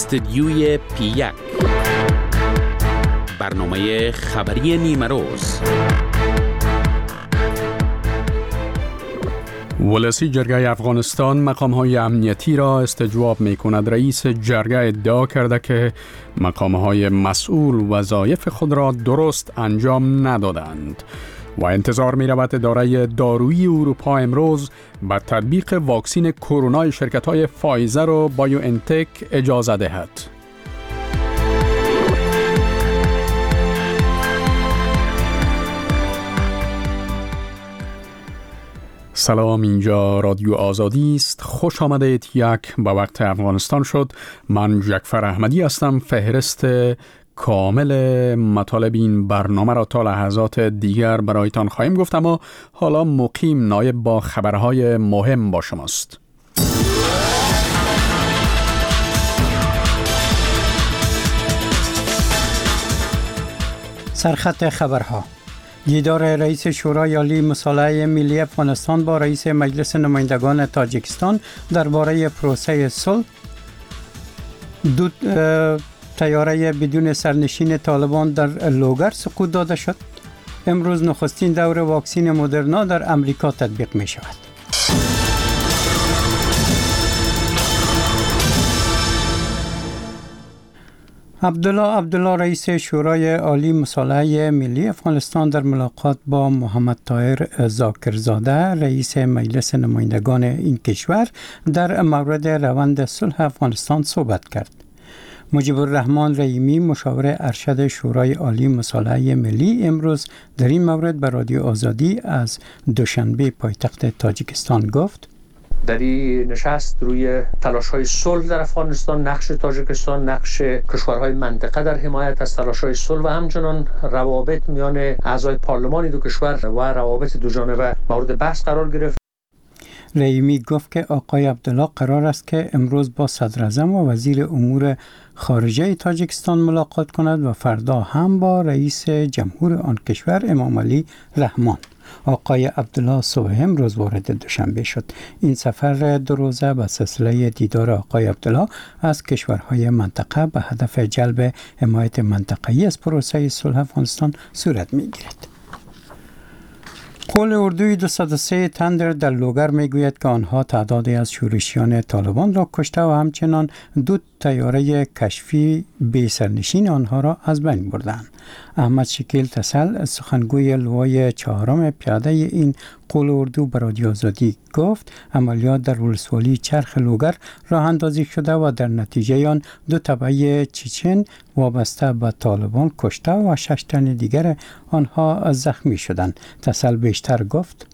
استدیوی پی1 برنامه خبری نیمه روز. ولسی جرگه افغانستان مقام‌های امنیتی را استجواب می‌کند. رئیس جرگه ادعا کرده که مقام‌های مسئول وظایف خود را درست انجام ندادند و انتظار می‌رود اداره دارویی اروپا امروز به تطبیق واکسن کرونا شرکت‌های فایزر و بایو انتک اجازه دهد. سلام، اینجا رادیو آزادی است. خوش آمدید. یک به وقت افغانستان شد. من جعفر احمدی هستم. فهرست کامل مطالب این برنامه را تا لحظات دیگر برایتان خواهیم گفت، اما حالا مقیم نایب با خبرهای مهم با شماست. سرخط خبرها: دیدار رئیس شورای عالی مصالحه ملی افغانستان با رئیس مجلس نمایندگان تاجیکستان درباره پروسه صلح. دو طیاره بدون سرنشین طالبان در لوگر سقوط داده شد. امروز نخستین دور واکسن مدرنا در امریکا تطبیق می شود. عبدالله رئیس شورای عالی مصالحه ملی افغانستان در ملاقات با محمد طاهر ذاکرزاده رئیس مجلس نمایندگان این کشور در مورد روند صلح افغانستان صحبت کرد. مجیب الرحمن رحیمی مشاور ارشد شورای عالی مصالحه ملی امروز در این مورد به رادیو آزادی از دوشنبه پایتخت تاجیکستان گفت: در این نشست روی تلاش‌های صلح در افغانستان، نقش تاجیکستان، نقش کشورهای منطقه در حمایت از تلاش‌های صلح و همچنان روابط میان اعضای پارلمان دو کشور و روابط دوجانبه مورد بحث قرار گرفت. رحیمی گفت که آقای عبدالله قرار است که امروز با صدراعظم و وزیر امور خارجه تاجیکستان ملاقات کند و فردا هم با رئیس جمهور آن کشور امام علی رحمان. آقای عبدالله صبح امروز وارد دوشنبه شد. این سفر 2 روزه به سلسله دیدار آقای عبدالله از کشورهای منطقه به هدف جلب حمایت منطقه‌ای از پروسه صلح افغانستان صورت می‌گیرد. قول اردوی 203 تندر در لوگر میگوید که آنها تعدادی از شورشیان طالبان را کشته و همچنان 2 طیاره کشفی بی سرنشین آنها را از بین بردند. احمد شکیل تسل، سخنگوی لوای 4 پیاده این قول اردو به رادیو آزادی گفت عملیات در ولسوالی چرخ لوگر راه اندازی شده و در نتیجه آن 2 تبعه چچن وابسته به طالبان کشته و 6 تن دیگر آنها زخمی شدند. تسل بیشتر گفت: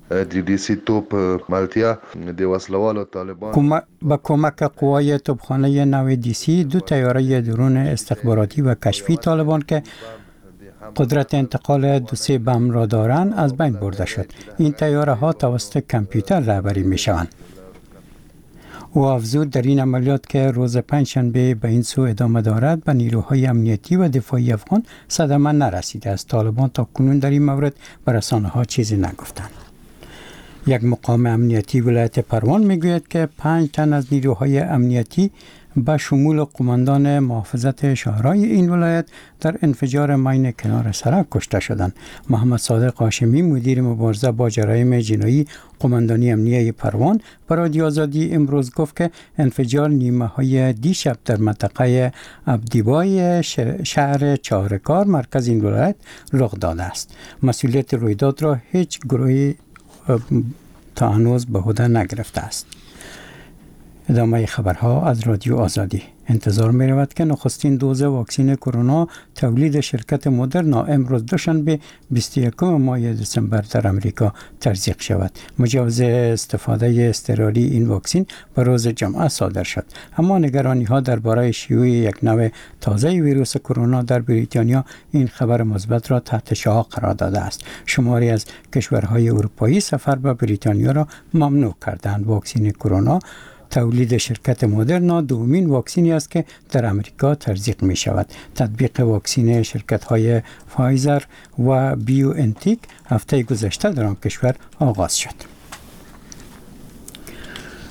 با کمک قوای توپخانه نو دیسی 2 طیاره درون استخباراتی و کشفی طالبان که قدرت انتقال 2-3 بم را دارند از بین برده شد. این طیاره ها توسط کامپیوتر رهبری می شوند. او افزود در این عملیات که روز پنجشنبه به این سو ادامه دارد به نیروهای امنیتی و دفاعی افغان صدمه نرسیده است. طالبان تا کنون در این مورد به رسانه‌ها چیزی نگفتند. یک مقام امنیتی ولایت پروان میگوید که 5 تن از نیروهای امنیتی به شمول قماندان محافظت شهرهای این ولایت در انفجار ماین کنار سرک کشته شدند. محمد صادق هاشمی مدیر مبارزه با جرایم جنایی قماندانی امنیتی پروان به رادیو آزادی امروز گفت که انفجار نیمه‌های دیشب در منطقه عبدیبای شهر چهارکار مرکز این ولایت رخ داده است. مسئولیت رویداد را هیچ گروهی تا هنوز به عهده نگرفته است. ادامه خبرها از رادیو آزادی. انتظار می رود که نخستین دوز واکسن کرونا تولید شرکت مدرنا امروز دوشنبه 21 ماه دسامبر در امریکا تزریق شود. مجوز استفاده اضطراری این واکسن به روز جمعه صادر شد، اما نگرانی ها درباره شیوع یک نوع تازه ویروس کرونا در بریتانیا این خبر مثبت را تحت شعاع قرار داده است. شماری از کشورهای اروپایی سفر به بریتانیا را ممنوع کردند. واکسن کرونا تولید شرکت مدرنا دومین واکسنی است که در امریکا تزریق می شود. تطبیق واکسن شرکت های فایزر و بیو انتک هفته گذشته در آن کشور آغاز شد.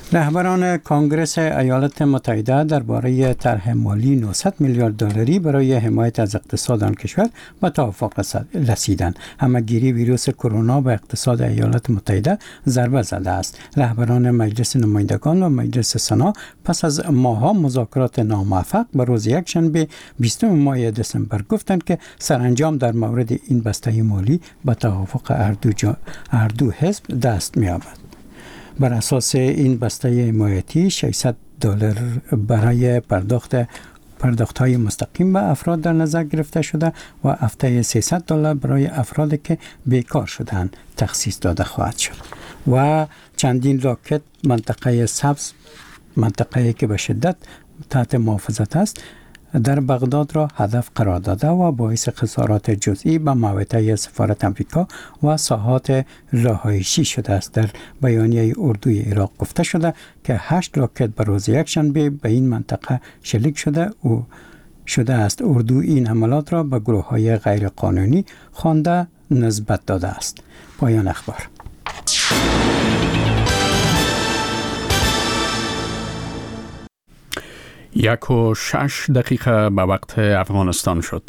رهبران کانگرس ایالات متحده درباره طرح مالی 900 میلیارد دلاری برای حمایت از اقتصاد آن کشور به توافق رسیدند. همه‌گیری ویروس کرونا به اقتصاد ایالات متحده ضربه زده است. رهبران مجلس نمایندگان و مجلس سنا پس از ماه‌ها مذاکرات ناموفق به روز یکشنبه 20 ماه دسامبر گفتند که سرانجام در مورد این بسته مالی به توافق هر دو حزب دست می‌یابد. بر اساس این بسته حمایتی $600 برای پرداخت‌های مستقیم به افراد در نظر گرفته شده و هفته $300 برای افرادی که بیکار شدند تخصیص داده خواهد شد. و چندین راکت منطقه سبز، منطقه‌ای که به شدت تحت محافظت است، در بغداد را هدف قرار داده و باعث خسارات جزئی به محوطه سفارت آمریکا و ساحات رهایشی شده است. در بیانیه اردوی عراق گفته شده که 8 راکت به روز یکشنبه به این منطقه شلیک شده است. اردو این حملات را به گروه‌های غیر قانونی خوانده نسبت داده است. پایان اخبار. 1:06 به وقت افغانستان شد.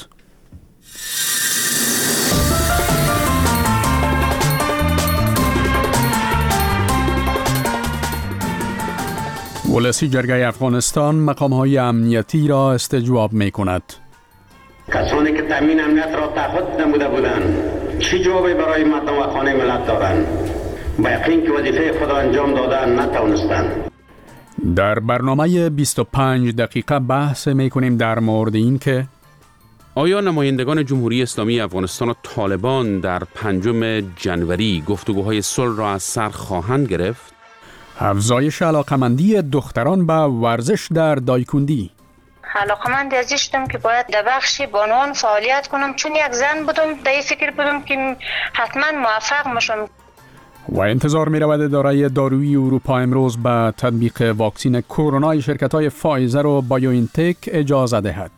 ولسی جرگه افغانستان مقام‌های امنیتی را استجواب می‌کند. کسانی که تامین امنیت را تعهد نموده بودند چه جوابی برای مردم و خانه ملت دارند؟ با یقین که وظیفه خود انجام دادن نتوانستند. در برنامه 25 دقیقه بحث می‌کنیم در مورد این که آیا نمایندگان جمهوری اسلامی افغانستان و طالبان در 5 جنوری گفتگوهای صلح را از سر خواهند گرفت؟ افزایش علاقمندی دختران به ورزش در دایکندی. علاقمند ازی شدم که باید در بخش بانوان فعالیت کنم، چون یک زن بودم در این فکر بودم که حتما موفق میشم. و انتظار می رود اداره دارویی اروپا امروز به تطبیق واکسین کرونا شرکت‌های فایزر و بایوانتک اجازه دهد.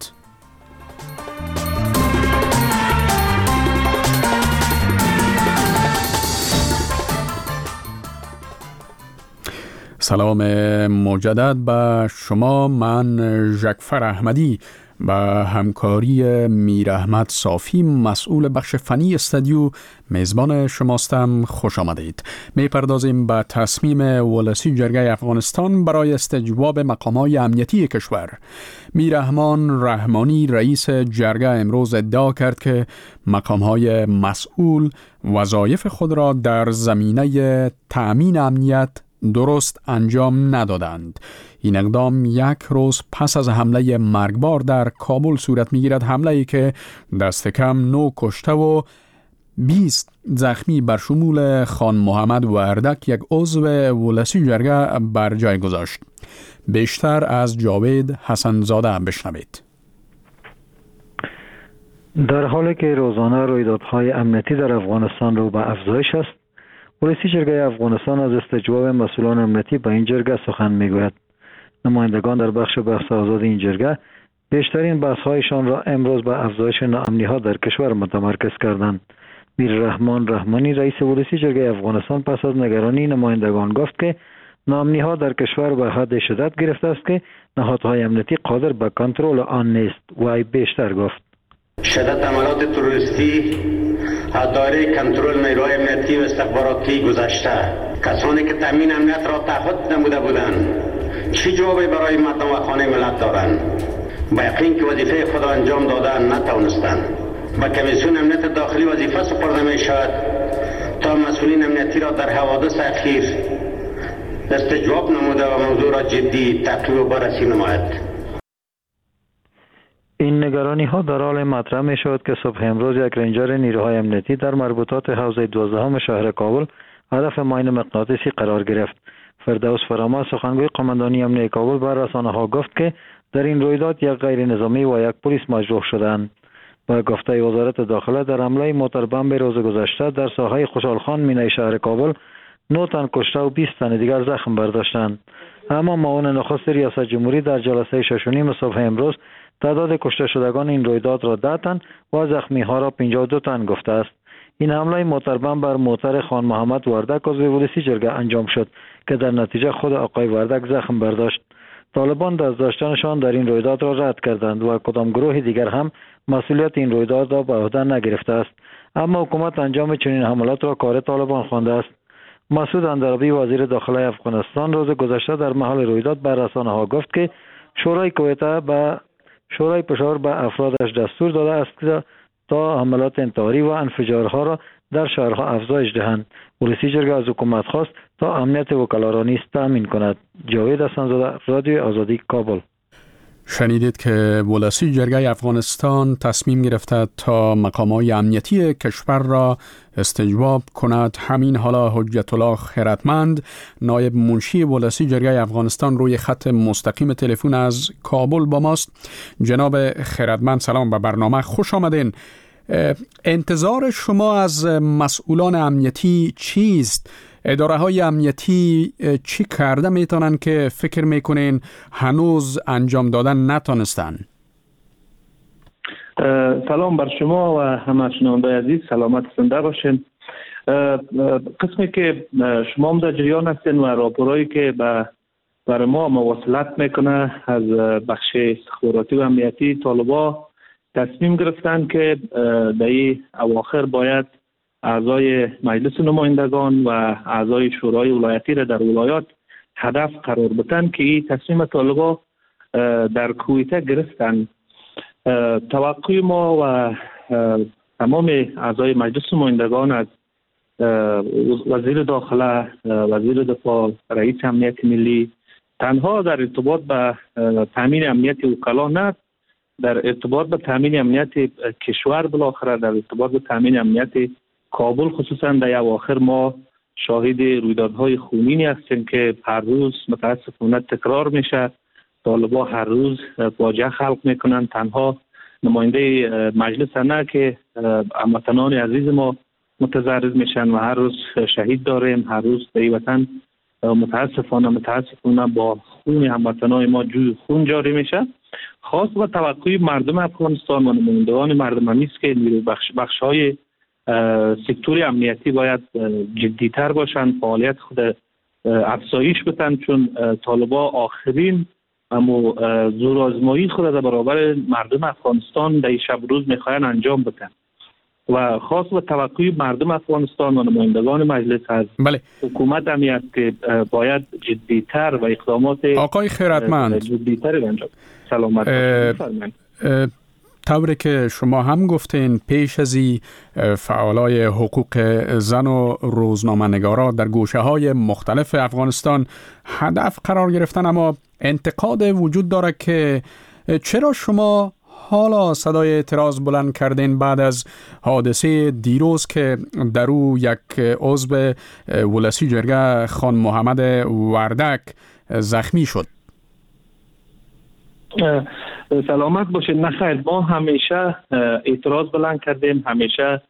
سلام مجدد به شما. من ژکفر احمدی با همکاری میر احمد صافی مسئول بخش فنی استودیو میزبان شماستم. خوش آمدید. میپردازیم به تصمیم ولسی جرگه افغانستان برای استجواب مقام‌های امنیتی کشور. میرحمان رحمانی رئیس جرگه امروز ادعا کرد که مقام‌های مسئول وظایف خود را در زمینه تأمین امنیت درست انجام ندادند. این اقدام یک روز پس از حمله مرگبار در کابل صورت می‌گیرد، حمله‌ای که دست کم 9 کشته و 20 زخمی بر شمول خان محمد وردک یک عضو ولسی جرگه بر جای گذاشت. بیشتر از جاوید حسن‌زاده بشنوید. در حالی که روزانه رویدادهای امنیتی در افغانستان رو به افزایش است، ولسی جرگه افغانستان از استجواب مسئولان امنیتی به این جرگه سخن میگوید. نمایندگان در بخش بحث آزاد این جرگه بیشترین بحث‌هایشان را امروز به افزایش ناامنی‌ها در کشور متمرکز کردند. میررحمان رحمانی رئیس ولسی جرگه افغانستان پس از نگرانی نمایندگان گفت که ناامنی‌ها در کشور به حد شدت گرفته است که نهادهای امنیتی قادر به کنترل آن نیست. و بیشتر گفت شدت عملات تروریستی از دایره کنترل نیروهای امنیتی و استخباراتی گذشته. کسانی که تامین امنیت را تعهد نموده بودند چه جوابی برای مردم و خانه ملت دارند؟ با یقین که وظیفه خود انجام دادن نتوانستند. با کمیسیون امنیت داخلی وظیفه سپرده می شود تا مسئولین امنیتی را در حوادث اخیر استجواب نموده و موضوع را جدی تعقیب و بررسی نماید. این نگرانی ها در حال مطرح می شود که صبح امروز یک رنجر نیروهای امنیتی در مربوطات حوزه 12 شهر کابل هدف ماین مغناطیسی قرار گرفت. فردوس فرما سخنگوی قماندانی امنیتی کابل بر رسانه ها گفت که در این رویداد یک غیر نظامی و یک پلیس مجروح شدند. با گفته وزارت داخله در حمله موتر بمب روز گذشته در ساحه خوشحالخان مینای شهر کابل 9 تن کشته و 20 تن دیگر زخم برداشتند. اما معاون نخست ریاست جمهوری در جلسه 6:30 صبح امروز تعداد کشته شدگان این رویداد را 10 تن و زخمی ها را 52 تن گفته است. این حمله موتر بمب بر موتر خان محمد وردک عضو ولسی جرگه انجام شد که در نتیجه خود آقای وردک زخم برداشت. طالبان دست‌داشتنشان در این رویداد را رد کردند و کدام گروه دیگر هم مسئولیت این رویداد را به عهده نگرفته است. اما حکومت انجام چنین حملات را کار طالبان خوانده است. مسعود اندرابی وزیر داخلی افغانستان روز گذشته در محل رویداد به رسانه‌ها گفت که شورای کویته به شورای پشاور به افرادش دستور داده است که تا حملات انتحاری و انفجارها را در شهرها افزایش دهند. ولسی جرگه از حکومت خواست تا امنیت وکلا را نیز تامین کند. جاوید حسن‌زاده، رادیو آزادی، کابل. شنیدید که ولسی جرگه افغانستان تصمیم گرفته تا مقامات امنیتی کشور را استجواب کند. همین حالا حجت الله خیرتمند، نایب منشی ولسی جرگه افغانستان، روی خط مستقیم تلفن از کابل با ماست. جناب خیرتمند، سلام به برنامه، خوش آمدین. انتظار شما از مسئولان امنیتی چیست؟ اداره های امنیتی چی کرده میتونن که فکر میکنین هنوز انجام دادن نتونستن؟ سلام بر شما و همه شنونده عزیز، سلامت زنده باشین. قسمی که شما هم در جریان هستین و راپورایی که بر ما مواصلت میکنه از بخش استخباراتی و امنیتی، طالبان تصمیم گرفتن که در این اواخر باید اعضای مجلس نمایندگان و اعضای شورای ولایتی را در ولایات هدف قرار بدن که این تصمیم طالبان در کویته گرفتن. توقع ما و تمام اعضای مجلس نمایندگان از وزیر داخله، وزیر دفاع، رئیس امنیت ملی، تنها در ارتباط به تامین امنیت وکلا نه، در ارتباط به تامین امنیت کشور، بالاخره در ارتباط به تامین امنیت کابل، خصوصا در اواخر ما شاهد رویدادهای خونینی هستیم که هر روز متاسفانه تکرار میشه. طالبان هر روز فاجعه خلق میکنن. تنها نماینده مجلس نه که هموطنان عزیز ما متضرر میشن و هر روز شهید داریم. هر روز در این وطن متاسفانه با خون هموطنان ما جوی خون جاری میشه. خاص و توقع مردم افغانستان و نمایندگان مردم است که نیروی بخش‌های سکتور امنیتی باید جدیتر باشند، فعالیت خود افزایش بدن، چون طالبان آخرین اما زورآزمایی خود در برابر مردم افغانستان در شب روز میخواین انجام بدن و خاص و توقع مردم افغانستان و نمایندگان مجلس از حکومت همی که باید جدیتر و اقدامات آقای خیرتمند جدیتر انجام. سلامت طوری که شما هم گفتین، پیش از فعالای حقوق زن و روزنامه‌نگارا در گوشه‌های مختلف افغانستان هدف قرار گرفتن، اما انتقاد وجود داره که چرا شما حالا صدای اعتراض بلند کردین بعد از حادثه دیروز که در او یک عضو ولسی جرگه خان محمد وردک زخمی شد؟ سلامت باشید. نخیر، ما همیشه اعتراض بلند کردیم، همیشه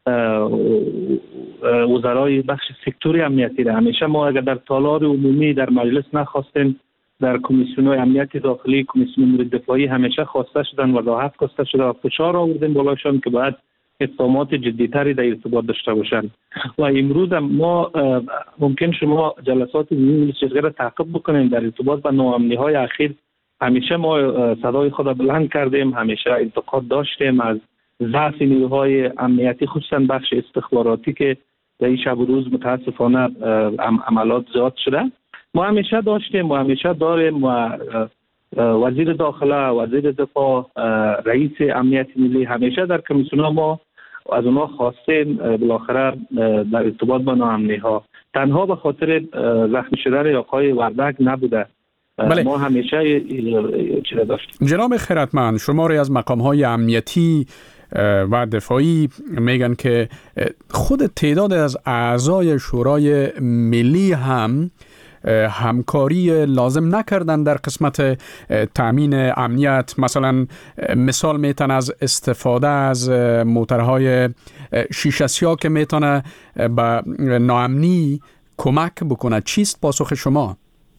وزرای بخش سکتور امنیتی را همیشه ما اگر در تالار عمومی در مجلس نخواستیم، در کمیسیون‌های امنیت داخلی، کمیسیون امور دفاعی همیشه خواسته شدن، وضاحت خواسته شده و فشار آوردیم بالاشان که باید اقدامات جدی‌تری در ارتباط داشته باشند. و امروز ما ممکن شما جلسات عمومی جرگه را تعقیب بکنیم. در ارتباط با ناامنی‌های اخیر همیشه ما صدای خود بلند کردیم، همیشه انتقاد داشتیم از ضعف نیروهای امنیتی، خصوصا بخش استخباراتی که در این شب و روز متاسفانه عملات زیاد شده. ما همیشه داشتیم و همیشه داریم و وزیر داخله، وزیر دفاع، رئیس امنیت ملی همیشه در کمیسیون ما از اونها خواستیم بالاخره در ارتباط با ناامنی‌ها، تنها به خاطر زخمی شدن آقای وردک نبوده. بله. ما همیشه چیز داشتیم. جناب خیرتمند، شماری از مقام‌های امنیتی و دفاعی میگن که خود تعداد از اعضای شورای ملی هم همکاری لازم نکردن در قسمت تامین امنیت. مثلا مثال میتونه از استفاده از موترهای شیشه سیاه که میتونه به ناامنی کمک بکنه. چیست پاسخ شما؟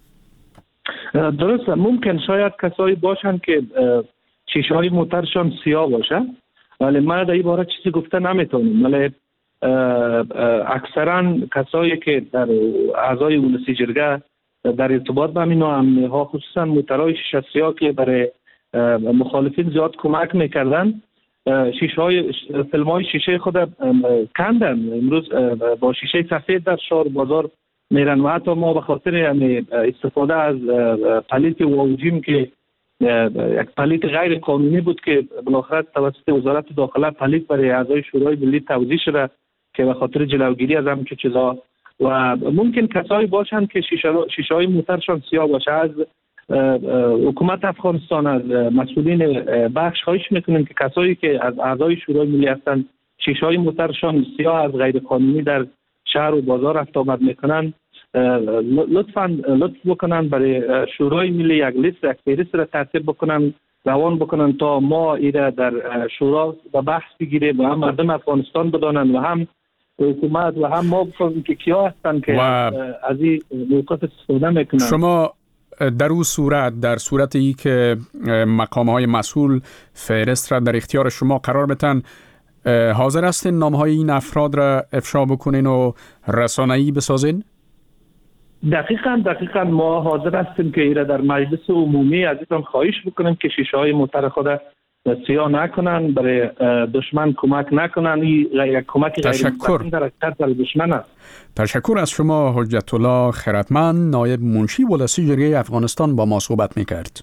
درست، ممکن شاید کسایی باشن که شیشه های موترشان سیاه باشه، ولی من در این باره چیزی گفته نمیتونم. ولی اکثرا کسایی که در اعضای اولسی جرگه در ارتباط با این ناامنی ها، خصوصا موترهای شیشه سیاه که برای مخالفین زیاد کمک میکردن، فیلم های شیشه خود کندن. امروز با شیشه سفید در شهر بازار میرن و حتی ما به خاطر استفاده از پلیت واوجیم که یک پلیت غیر قانونی بود که بالاخره توسط وزارت داخله پلیت برای اعضای شورای ملی توزیع شده که به خاطر جلوگیری از همین چیزا، و ممکن کسایی باشند که شیشه های موترشان سیاه باشه. از حکومت افغانستان، از مسئولین بخش خواهش میکنیم که کسایی که از اعضای شورای ملی هستند شیشه های موترشان سیاه از غیر قانونی در شهر و بازار رفت آمد میکنن، لطف بکنن برای شورای ملی یک لیست، یک فهرست را ترتیب بکنن، روان بکنن تا ما ایره در شورا به بحث بگیریم و هم مردم افغانستان بدانن و هم حکومت و هم ما بفهمیم که کیا هستن که از این موقف استفاده میکنن. شما در اون صورت، در صورتی که مقام‌های مسئول فهرست را در اختیار شما قرار بدن، حاضر هستین نام‌های این افراد را افشا بکنین و رسانه‌ای بسازین؟ دقیقاً ما حاضر هستیم که ایره در مجلس عمومی عزیزان خواهش بکنیم که شیشه های موتر خود سیاه نکنن، برای دشمن کمک نکنن. یک کمک غیر مستقیم در اکثر دشمن است. تشکر از شما حجت الله خیرتمند، نایب منشی ولسی جرگه افغانستان با ما صحبت میکرد.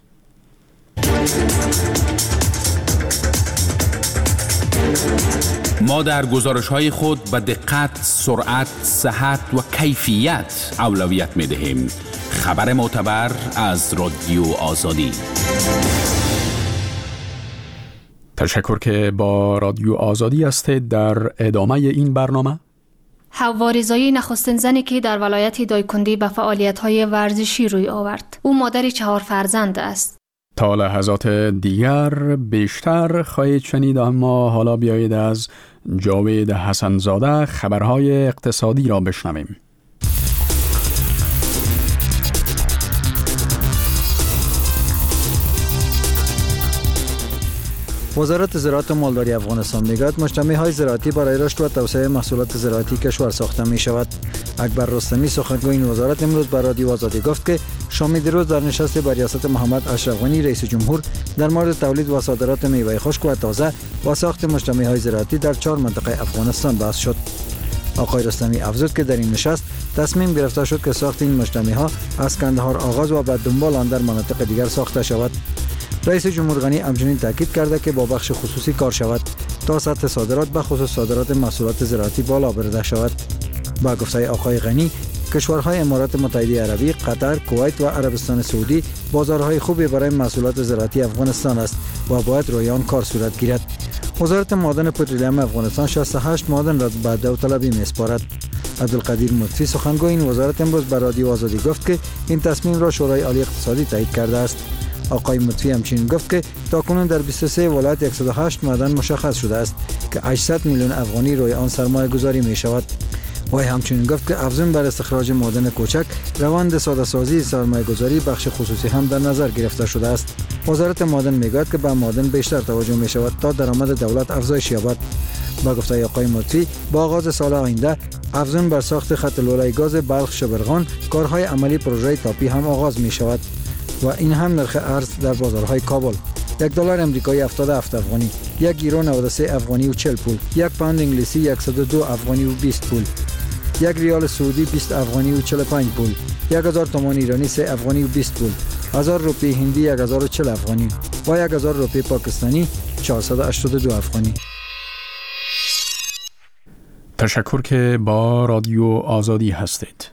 ما در گزارش‌های خود به دقت، سرعت، صحت و کیفیت اولویت می‌دهیم. خبر معتبر از رادیو آزادی. تشکر که با رادیو آزادی هستید. در ادامه این برنامه، حوا رضایی نخستین زنی که در ولایت دایکندی به فعالیت‌های ورزشی روی آورد. او مادر 4 فرزند است. تا لحظات دیگر بیشتر خواهید شنید، اما حالا بیایید از جاوید حسنزاده خبرهای اقتصادی را بشنویم. وزارت زراعت و مالداری افغانستان میگوید مجتمع‌های زراعتی برای رشد و توسعه محصولات زراعتی کشور ساخته می شود. اکبر رستمی سخنگوی این وزارت امروز به رادیو آزادی گفت که شام دیروز در نشست با ریاست محمد اشرف غنی رئیس جمهور در مورد تولید و صادرات میوه خشک و تازه و ساخت مجتمع‌های زراعتی در 4 منطقه افغانستان بحث شد. آقای رستمی افزود که در این نشست تصمیم گرفته شد که ساخت این مجتمع‌ها از کندهار آغاز و بعد دنبال آن در مناطق دیگر ساخته شود. رئیس جمهور غنی همچنین تاکید کرده که با بخش خصوصی کار شود تا سطح صادرات به خصوص صادرات محصولات زراعتی بالا برده شود. با گفته آقای غنی، کشورهای امارات متحده عربی، قطر، کویت و عربستان سعودی بازارهای خوبی برای محصولات زراعتی افغانستان است و باید روی آن کار صورت گیرد. وزارت معدن پترولیم افغانستان 68 معدن را به داوطلبی می‌سپارد. عبدالقدیر مطفی سخنگوی این وزارت امروز به رادیو آزادی گفت که این تصمیم را شورای عالی اقتصادی تایید کرده است. آقای مطفی همچنین گفت که تاکنون در 23 ولایت 108 معدن مشخص شده است که 800 میلیون افغانی روی آن سرمایه گذاری می شود. وی همچنین گفت که افزون بر استخراج معدن کوچک، روند ساده سازی سرمایه گذاری بخش خصوصی هم در نظر گرفته شده است. وزارت معدن میگوید که به معدن بیشتر توجه می شود تا درآمد دولت افزایش یابد. با گفته آقای مطفی، با آغاز سال آینده افزون بر ساخت خط لوله‌ای گاز بلخ شبرغان، کارهای عملی پروژه تاپی هم آغاز می شود و این هم نرخ ارز در بازارهای کابل. $1 امریکایی 77 افغانی، 1 یورو 93 افغانی و 40 پول، 1 پوند انگلیسی 102 افغانی و 20 پول، 1 ریال سعودی 20 افغانی و 45 پول، 1000 تومان ایرانی 3 افغانی و 20 پول، 1000 روپیه هندی 1040 افغانی و 1000 روپیه پاکستانی 482 افغانی. تشکر که با رادیو آزادی هستید.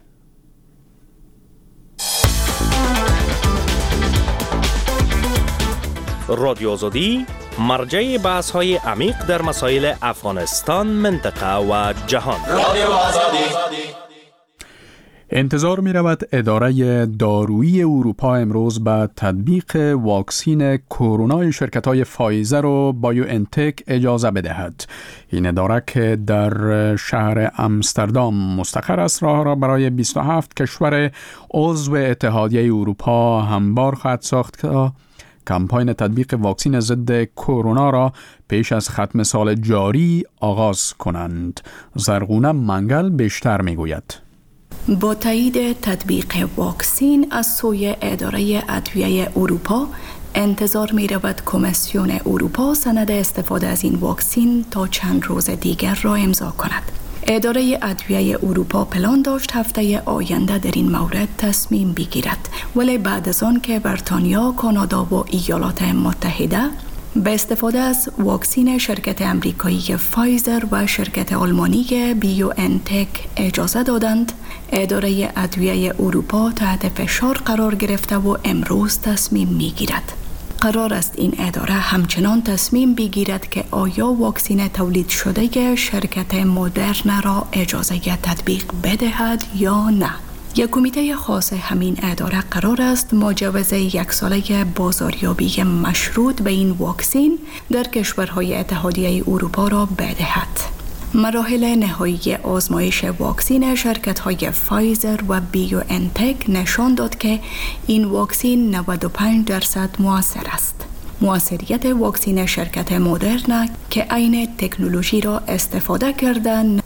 رادیو آزادی مرجع بحث‌های عمیق در مسائل افغانستان، منطقه و جهان. رادیو آزادی. انتظار می رود اداره دارویی اروپا امروز به تطبیق واکسین کرونا شرکت‌های فایزر و بایو انتک اجازه بدهد. این اداره که در شهر امستردام مستقر است، راه را برای 27 کشور عضو اتحادیه اروپا هموار خواهد ساخت کمپاین تطبیق واکسن ضد کرونا را پیش از ختم سال جاری آغاز کنند. زرغونه منگل بیشتر میگوید. با تایید تطبیق واکسن از سوی اداره ادویه اروپا، انتظار می رود کمیسیون اروپا سند استفاده از این واکسن تا چند روز دیگر را امضا کند. اداره ادویه اروپا پلان داشت هفته آینده در این مورد تصمیم بگیرد، ولی بعد از آن که بریتانیا، کانادا و ایالات متحده به استفاده از واکسن شرکت امریکایی فایزر و شرکت آلمانی بیو انتک اجازه دادند، اداره ادویه اروپا تحت فشار قرار گرفته و امروز تصمیم میگیرد. قرار است این اداره همچنان تصمیم بگیرد که آیا واکسن تولید شده شرکت مدرن را اجازه تطبیق بدهد یا نه. یک کمیته خاص همین اداره قرار است مجوز 1 ساله بازاریابی مشروط به این واکسن در کشورهای اتحادیه اروپا را بدهد. مراحل نهایی آزمایش واکسن شرکت‌های فایزر و بیو انتک نشان داد که این واکسن 95% مؤثر است. مؤثریت واکسن شرکت مدرن که عین تکنولوژی را استفاده کردن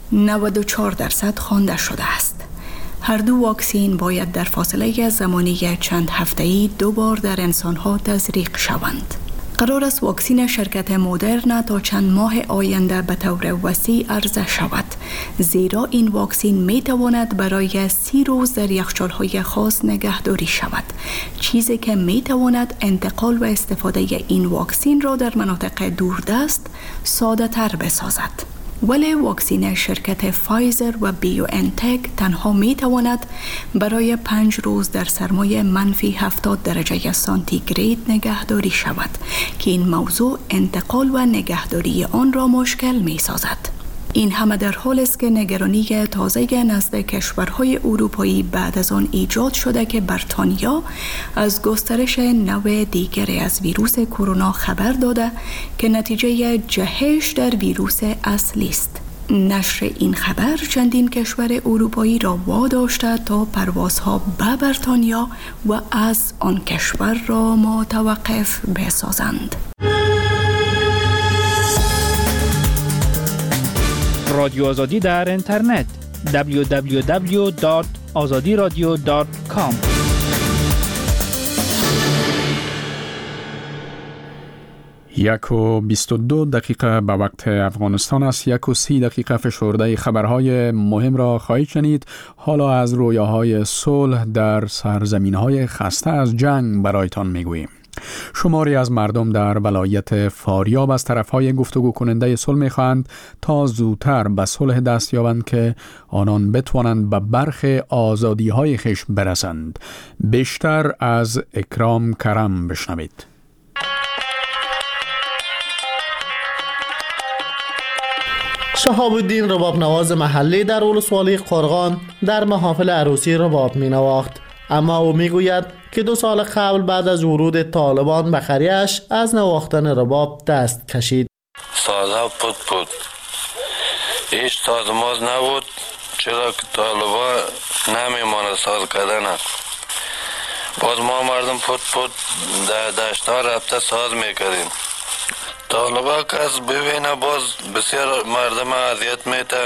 94% خوانده شده است. هر دو واکسن باید در فاصله زمانی چند هفته‌ای 2 بار در انسان‌ها تزریق شوند. قرار است واکسن شرکت مدرن تا چند ماه آینده به طور وسیع عرضه شود، زیرا این واکسن می تواند برای 30 روز در یخچال‌های خاص نگهداری شود، چیزی که می تواند انتقال و استفاده این واکسن را در مناطق دوردست ساده تر بسازد. ولی واکسن شرکت فایزر و بیو انتک تنها می تواند برای 5 روز در سرمای منفی 70 درجه سانتیگراد نگهداری شود که این موضوع انتقال و نگهداری آن را مشکل می سازد. این همه در حال است که نگرانی تازه نزد کشورهای اروپایی بعد از آن ایجاد شده که بریتانیا از گسترش نوع دیگری از ویروس کرونا خبر داده که نتیجه جهش در ویروس اصلی است. نشر این خبر چندین کشور اروپایی را واداشته تا پروازها به بریتانیا و از آن کشور را متوقف بسازند. رادیو آزادی در اینترنت www.azadiradio.com 1:22 دقیقه به وقت افغانستان است. 1:30 دقیقه فشرده خبرهای مهم را خواهید شنید. حالا از رویاهای صلح در سرزمین‌های خسته از جنگ برایتان میگوییم. شماری از مردم در ولایت فاریاب از طرفهای گفتگو کننده صلح می‌خواهند تا زودتر به صلح دست یابند که آنان بتوانند به برخی آزادی‌های خویش برسند. بیشتر از اکرام کرم بشنوید. شهاب الدین رباب نواز محلی در ولسوالی قرغان در محافل عروسی رباب می نواخت، اما او می گوید که 2 سال قبل بعد از ورود طالبان به قریه‌اش از نواختن رباب دست کشید. سازه بود هیچ سازماز نبود، چرا که طالبان نمیمانه ساز کردن. باز ما مردم بود در دشتان رفته ساز میکردیم. طالبان کس ببینه باز بسیار مردم اذیت میته،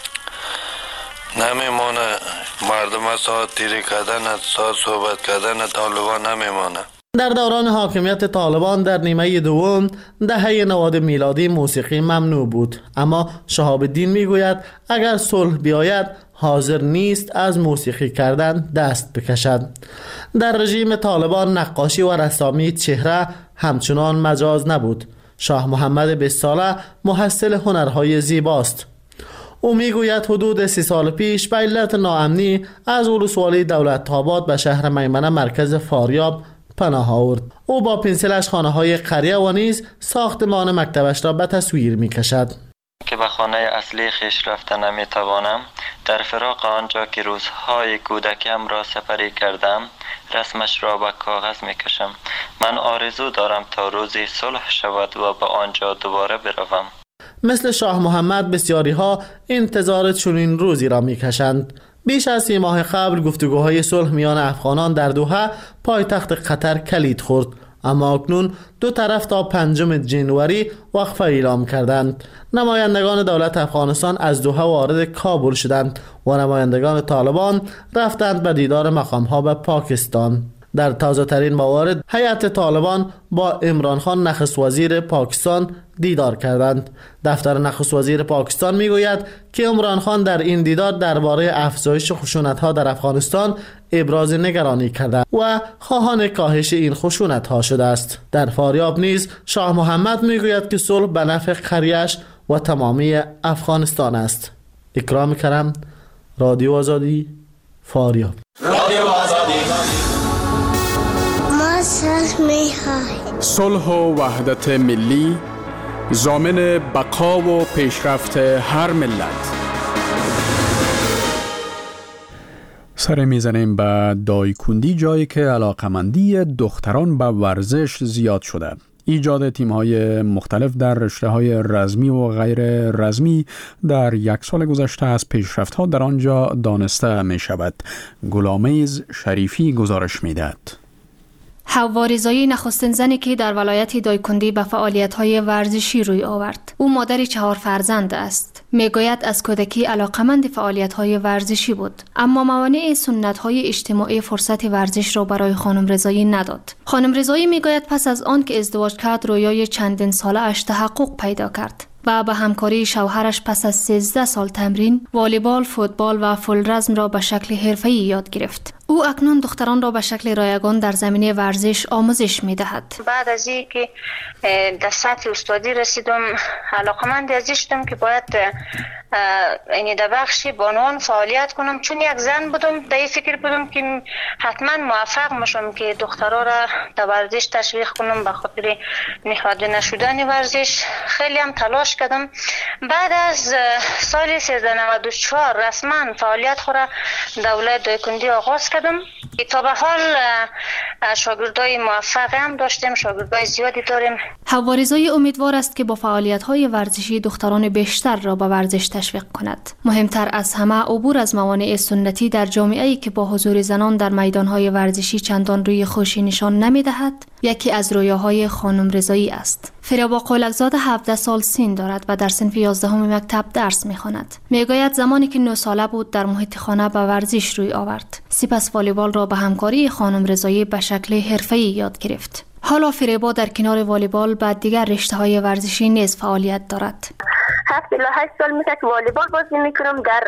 نمیمانه مردم ساز تیری کردن، ساز صحبت کردن طالبان نمیمانه. در دوران حاکمیت طالبان در نیمه دوم دهه 90 میلادی موسیقی ممنوع بود، اما شهاب الدین میگوید اگر صلح بیاید حاضر نیست از موسیقی کردن دست بکشد. در رژیم طالبان نقاشی و رسامی چهره همچنان مجاز نبود. شاه محمد 20 ساله محصل هنرهای زیباست. او میگوید حدود 30 سال پیش به علت ناامنی از ولسوالی دولت‌آباد به شهر میمنه مرکز فاریاب پناه آورد. او با پنسلش خانه‌های قریه و نیز ساختمان مکتبش را به تصویر می‌کشد. که به خانه اصلی خویش رفته نمی‌توانم، در فراق آنجا که روزهای کودکیم را سپری کردم رسمش را به کاغذ می‌کشم. من آرزو دارم تا روزی صلح شود و به آنجا دوباره بروم. مثل شاه محمد بسیاری ها انتظار چنین روزی را می‌کشند. بیش از 3 ماه قبل گفتگوهای صلح میان افغانان در دوحه پایتخت قطر کلید خورد، اما اکنون دو طرف تا 5 جنوری وقفه اعلام کردند. نمایندگان دولت افغانستان از دوحه وارد کابل شدند و نمایندگان طالبان رفتند به دیدار مقام‌ها به پاکستان. در تازه ترین موارد هیئت طالبان با عمران خان نخست وزیر پاکستان دیدار کردند. دفتر نخست وزیر پاکستان میگوید که عمران خان در این دیدار درباره افزایش خشونت‌ها در افغانستان ابراز نگرانی کرده و خواهان کاهش این خشونت‌ها شده است. در فاریاب نیز شاه محمد میگوید که صلح به نفع قریش و تمامی افغانستان است. اکرام کرم، رادیو آزادی، فاریاب. رادیو آزادی. صلح و وحدت ملی ضامن بقا و پیشرفت هر ملت. سر میزنیم به دایکندی، جایی که علاقمندی دختران به ورزش زیاد شده. ایجاد تیم‌های مختلف در رشته‌های رزمی و غیر رزمی در 1 سال گذشته از پیشرفت‌ها در آنجا دانسته می‌شود. غلامیز شریفی گزارش می‌دهد. حوا رضایی نخستین زنی که در ولایت دایکندی به فعالیت‌های ورزشی روی آورد. او مادر 4 فرزند است. میگوید از کودکی علاقمند فعالیت‌های ورزشی بود، اما موانع سنت‌های اجتماعی فرصت ورزش را برای خانم رضایی نداد. خانم رضایی میگوید پس از آن که ازدواج کرد رویای چندین ساله اش تحقق پیدا کرد و به همکاری شوهرش پس از 13 سال تمرین، والیبال، فوتبال و فولرزم را به شکل حرفه‌ای یاد گرفت. او اکنون دختران را به شکل رایگان در زمینه ورزش آموزش می‌دهد. بعد از اینکه در سطح استادی رسیدم، علاقمند از این شدم که باید یعنی در بخش بانوان فعالیت کنم، چون یک زن بودم در این فکر بودم که حتما موفق میشم که دخترها را در ورزش تشویق کنم. به خاطر نهاده نشدن ورزش خیلی هم تلاش کردم. بعد از سال 1394 رسما فعالیت خود را در ولایت دایکندی آغاز کردم. تا به حال شاگردای موفق هم داشتیم، شاگردای زیادی داریم. حوا رضایی امیدوار است که با فعالیت‌های ورزشی دختران بیشتر را به ورزش تشویق کند. مهمتر از همه عبور از موانع سنتی در جامعه‌ای که با حضور زنان در میدان‌های ورزشی چندان روی خوشی نشان نمی‌دهد، یکی از رویاهای خانم رضایی است. فریبا قولکزاده 17 سال سن دارد و در صنف 11 مکتب درس می‌خواند. میگوید زمانی که 9 ساله بود در محیط خانه به ورزش روی آورد. سپس والیبال را به همکاری خانم رضایی به شکل حرفه‌ای یاد گرفت. حالا فریبا در کنار والیبال با دیگر رشته‌های ورزشی نیز فعالیت دارد. 7 الی 8 سال میشه که والیبال بازی میکنم. در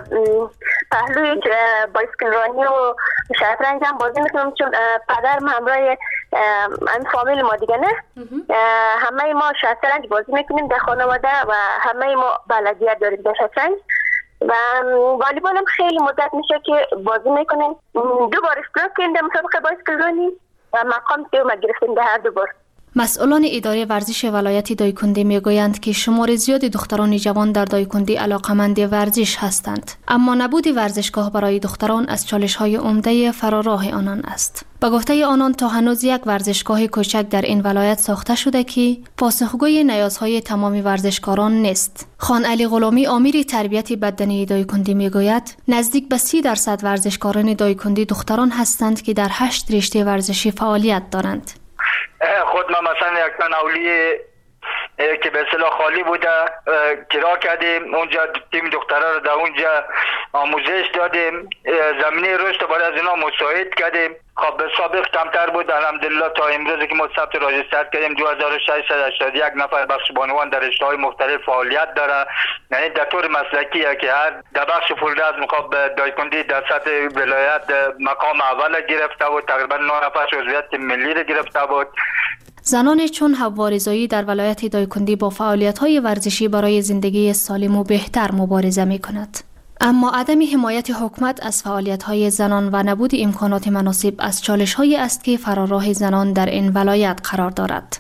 پهلوی بایسکل رانی و شطرنج هم بازی میکنم، چون پدرم همراه این فامیل ما دیگه نه همه ما شطرنج بازی میکنیم در خانواده و همه ما بلدیت داریم در شطرنج. و والیبال هم خیلی مدت میشه که بازی میکنیم. 2 بار اشتراک کردیم در مسابقه بایسکل رانی و مقام دوم گرفتیم در هر 2 بار. مسئولان اداره ورزش ولایت دایکندی میگویند که شمار زیادی دختران جوان در دایکندی علاقمند ورزش هستند، اما نبود ورزشگاه برای دختران از چالش‌های عمده فراراه آنان است. با گفته آنان تا هنوز یک ورزشگاه کوچک در این ولایت ساخته شده که پاسخگوی نیازهای تمام ورزشکاران نیست. خان علی غلامی امیر تربیت بدنی دایکندی میگوید نزدیک به 30% ورزشکاران دایکندی دختران هستند که در 8 رشته ورزشی فعالیت دارند. خود ما مثلا یک تن اولیه که به اصطلاح خالی بوده کرا کردیم، اونجا تیم دخترها رو در اونجا آموزش دادیم، زمینه رشد برای از اینا مساعد کردیم. خب به سابق کمتر بود، الحمدلله تا امروز که ما ثبت راجستر کردیم 2681 نفر بخش بانوان در رشته‌های مختلف فعالیت داره. یعنی در طور مسلکیه که هر در بخش فولرزم خب دایکندی در سطح ولایت مقام اول گرفته بود، تقریبا 9 نفر عضویت ملی رو گرفته بود. زنان چون حوا رضایی در ولایت دایکندی با فعالیت‌های ورزشی برای زندگی سالم و بهتر مبارزه می‌کند. اما عدم حمایت حکومت از فعالیت‌های زنان و نبود امکانات مناسب از چالش‌هایی است که فراراه زنان در این ولایت قرار دارد.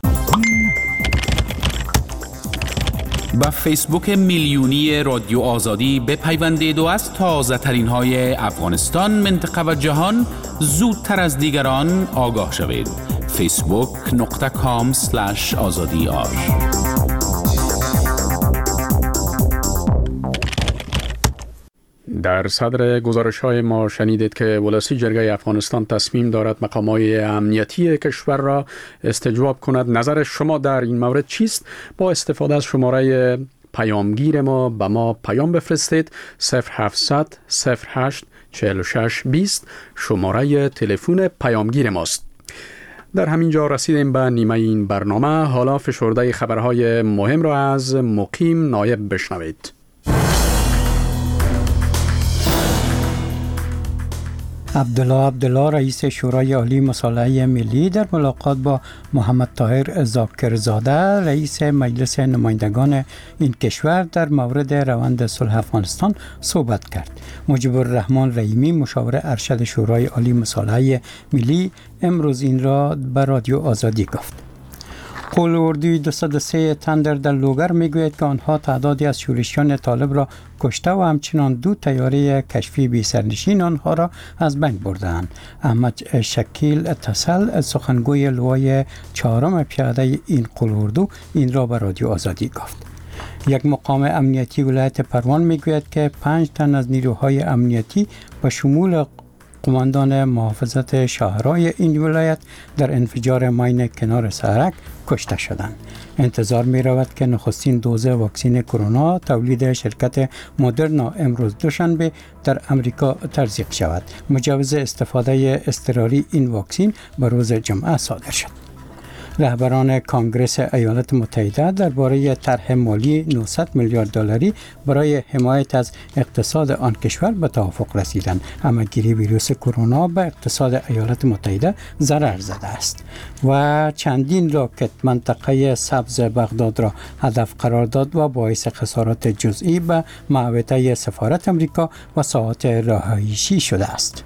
با فیسبوک میلیونی رادیو آزادی بپیوندید و از تازه ترین های افغانستان، منطقه و جهان زودتر از دیگران آگاه شوید. facebook.com/azadiar. در صدر گزارش‌های ما شنیدید که ولسی جرگه افغانستان تصمیم دارد مقام‌های امنیتی کشور را استجواب کند. نظر شما در این مورد چیست؟ با استفاده از شماره پیامگیر ما به ما پیام بفرستید. 0700 08 46 20 شماره تلفن پیامگیر ماست. در همین جا رسیدیم به نیمه این برنامه. حالا فشرده خبرهای مهم را از مقیم نایب بشنوید. عبدالله رئیس شورای عالی مصالحه ملی در ملاقات با محمد طاهر ذاکرزاده رئیس مجلس نمایندگان این کشور در مورد روند صلح افغانستان صحبت کرد. مجیب الرحمن رحیمی مشاور ارشد شورای عالی مصالحه ملی امروز این را به رادیو آزادی گفت. قول اردوی 203 تندر در لوگر میگوید که آنها تعدادی از شورشیان طالب را کشته و همچنان 2 طیاره کشفی بی سرنشین آنها را از بین بردند. احمد شکیل اتصال سخنگوی لوای 4 پیاده این قول اردو این را به رادیو آزادی گفت. یک مقام امنیتی ولایت پروان میگوید که 5 تن از نیروهای امنیتی به شمول قماندان محافظت شهرهای این ولایت در انفجار ماین کنار سرک کشته شدند. انتظار می رود که نخستین دوز واکسن کرونا تولید شرکت مدرنا امروز دوشنبه در امریکا تزریق شود. مجوز استفاده اضطراری این واکسن به روز جمعه صادر شد. رهبران کانگرس ایالات متحده درباره طرح مالی 900 میلیارد دلاری برای حمایت از اقتصاد آن کشور به توافق رسیدند. اما گیری ویروس کرونا به اقتصاد ایالات متحده ضرر زده است و چندین راکت منطقه سبز بغداد را هدف قرار داد و باعث خسارات جزئی به محوطه سفارت امریکا و ساحات رهایشی شده است.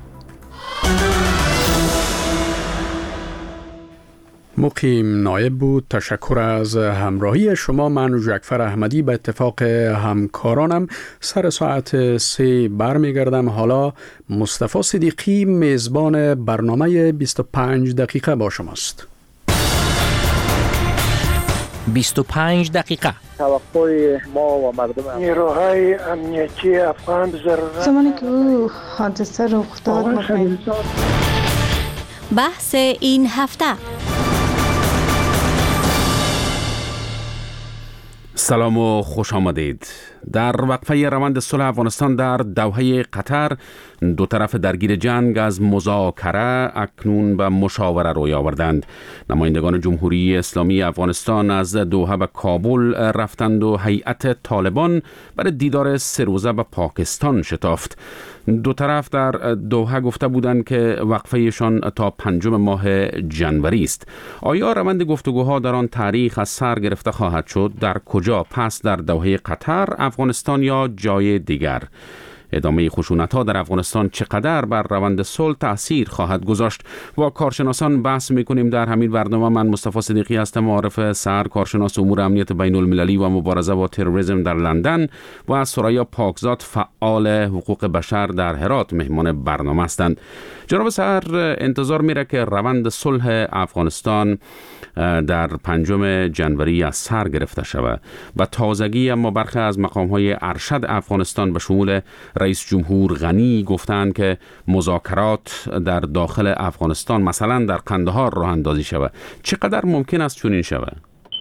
مقیم نایب بود. تشکر از همراهی شما. من جعفر احمدی به اتفاق همکارانم سر ساعت 3 برمیگردم. حالا مصطفی صدیقی میزبان برنامه 25 دقیقه با شماست. 25 دقیقه توقع ما و مردم نیروهای امنیتی افغان ضرورت زمانی که او حادثه رخ داد بحث این هفته. سلام و خوش آمدید. در وقفه روند صلح افغانستان در دوحه قطر 2 طرف درگیر جنگ از مذاکره اکنون به مشاوره روی آوردند. نمایندگان جمهوری اسلامی افغانستان از دوحه به کابل رفتند و هیئت طالبان برای دیدار 3 روزه به پاکستان شتافت. 2 طرف در دوحه گفته بودند که وقفهشان تا 5 ماه جنوری است. آیا روند گفتگوها در آن تاریخ از سر گرفته خواهد شد؟ در کجا؟ پس در دوحه قطر، افغانستان یا جای دیگر؟ ادامه خشونت‌ها در افغانستان چقدر بر روند صلح تأثیر خواهد گذاشت؟ با کارشناسان بحث می‌کنیم در همین برنامه. من مصطفی صدیقی هستم، معارف سر کارشناس امور امنیت بین المللی و مبارزه با تروریسم در لندن و سریا پاکزاد فعال حقوق بشر در هرات مهمان برنامه هستند. جناب سر، انتظار میره که روند صلح افغانستان در 5 جنوری از سر گرفته شود و تازگی اما برخی از مقام‌های ارشد افغانستان به شمول رئیس جمهور غنی گفتند که مذاکرات در داخل افغانستان مثلا در قندهار راه اندازی شود. چقدر ممکن است چنین شود؟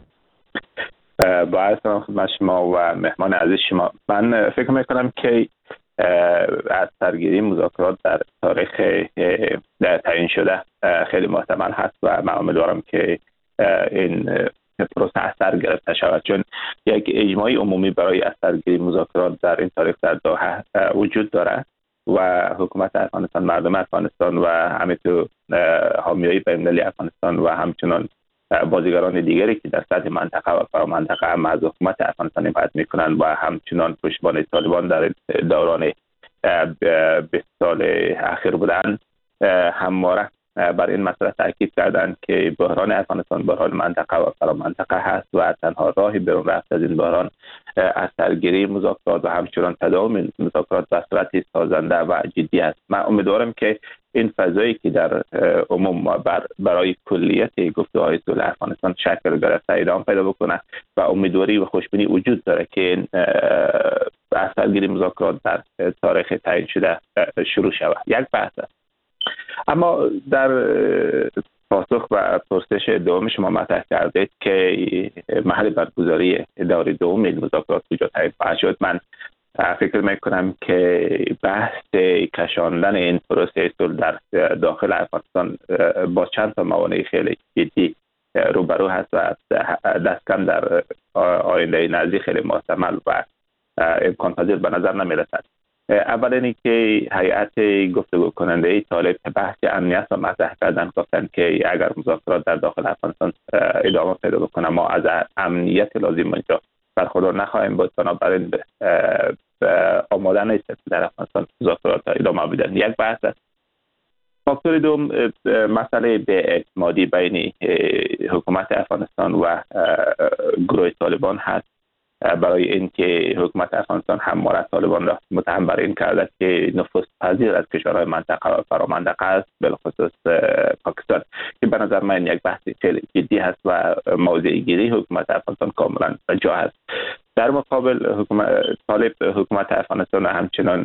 با سلام خدمت شما و مهمان عزیز شما. من فکر میکنم که از سرگیری مذاکرات در تاریخ تعیین شده خیلی محتمل هست و من امیدوارم که این پروسه از سر گرفته شود، چون یک اجماع عمومی برای از سرگیری مذاکرات در این تاریخ در دوحه وجود دارد و حکومت افغانستان، مردم افغانستان و همینطور حامیای بین‌المللی افغانستان و همچنان بازیگران دیگری که در سطح منطقه و فرامنطقه هم از حکومت افغانستان حمایت میکنند و همچنان پشتیبان طالبان در دوران 20 سال اخیر بودند، همواره بر این مسئله تاکید کردند که بحران افغانستان بحران منطقه و فرامنطقه هست و تنها راهی بیرون رفت از این بحران از سرگیری مذاکرات و همچنان تداوم مذاکرات به صورت سازنده و جدی است. من امیدوارم که این فضایی که در عموم برای کلیت گفتگوهای صلح افغانستان شکل گرفته ادامه پیدا بکنه و امیدواری و خوشبینی وجود داره که این از سرگیری مذاکرات در تاریخ تعیین شده شروع شود. یک بحث است. اما در پاسخ و پرسش دوم شما مطرح کردید که محل برگزاری دور دوم این مذاکرات کجا تعیین خواهد شد. من فکر میکنم که بحث کشاندن این پروسه صلح در داخل افغانستان با چند تا موانع خیلی جدی روبرو هست و دست کم در آینده نزدیک خیلی محتمل و امکان پذیر به نظر نمی رسد. اول اینی که هیئت گفتگو کننده طالب بحث امنیت را مطرح کردن، گفتن که اگر مذاکرات در داخل افغانستان ادامه پیدا بکنه ما از امنیت لازم اینجا برخوردار نخواهیم بود، بنابراین آماده نیست در افغانستان مذاکرات ادامه بدن. یک بحث است. فاکتور دوم مسئله بی‌اعتمادی بین حکومت افغانستان و گروه طالبان هست، برای اینکه حکومت افغانستان همواره طالبان را متهم بر این کرده که نفوذ پذیر از کشورهای منطقه و فرامنطقه است، بالخصوص پاکستان، که به نظر من یک بحث خیلی جدی هست و موضع گیری حکومت افغانستان کاملا جا هست. در مقابل حکومت افغانستان همچنان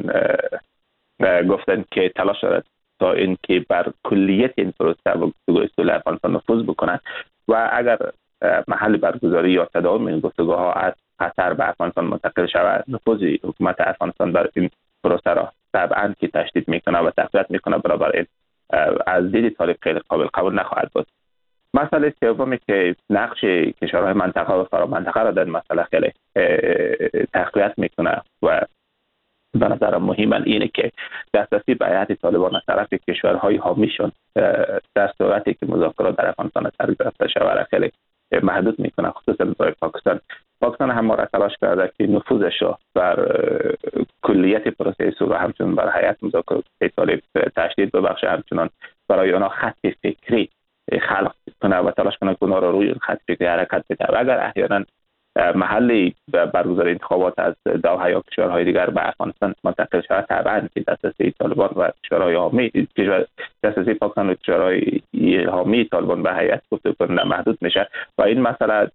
گفتن که تلاش دارد تا اینکه بر کلیت این پروسه و گفتگوهای صلح افغانستان نفوذ بکنند و اگر محل برگزاری یا تداوم این گفتگوها از قطر به افغانستان منتقل شود، نفوذ حکومت افغانستان در این پروسه را طبعا که تشدید میکنه و تقویت میکنه، بنابراین از دید طالب خیلی قابل قبول نخواهد بود. مسئله سومی که نقش کشورهای منطقه و فرامنطقه را در مسئله خیلی تقویت میکنه و به نظر مهماً اینه که دسترسی به هیئت طالبان از طرف کشورهای حامیشون در صورتی که مذاکرات در افغانستان سر گرفته شود خیلی محدود میکنه، خصوصا برای پاکستان. پاکستان همواره تلاش کرده که نفوذش را بر کلیت پروسه صلح همچنان بر هیئت مذاکرات طالب تشدید ببخشه، همچنان برای آنها خط فکری خلق کنه و تلاش کنه که اونها را روی خط فکری حرکت بده. اگر احیانا محلی برگزاری انتخابات از دوحه یا کشورهای دیگر به افغانستان منتقل شود، طبعا که دسترسی طالبان و کشورهای حامی دسترسی پاکستان و کشورهای حامی طالبان به هیئت گفتگو کننده محدود میشه و این مسئله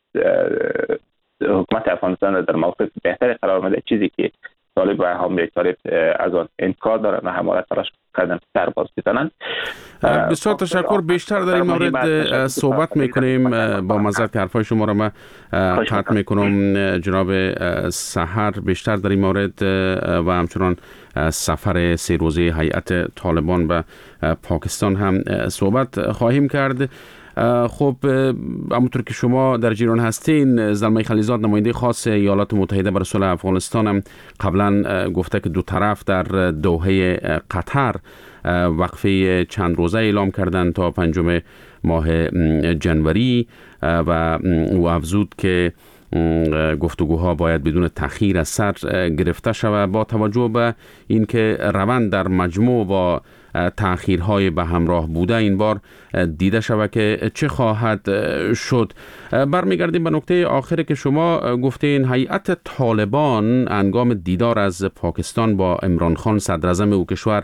حکومت افغانستان در موقف بهتری قرار میده، چیزی که طالب و حامی طالب از آن انکار دارن و همواره تلاش کردن سر باز بزنن. بسیار تشکر. بیشتر در این مورد صحبت میکنیم. با معذرت که حرفای شما را من قطع میکنم جناب سحر. بیشتر در این مورد و همچنان سفر 3 روزه هیئت طالبان به پاکستان هم صحبت خواهیم کرد. خب همونطور که شما در جریان هستین، زلمه خلیزاد نماینده خاص ایالات متحده برای صلح افغانستان هم قبلا گفته که دو طرف در دوحه قطر وقفه چند روزه اعلام کردند تا 5 ماه جنوری و او افزود که گفتگوها باید بدون تأخیر از سر گرفته شود با توجه به اینکه روند در مجموع با تأخیرهای به همراه بوده این بار دیده شود که چه خواهد شد. برمیگردیم به نکته آخری که شما گفتین. هیئت طالبان هنگام دیدار از پاکستان با عمران خان صدر اعظم او کشور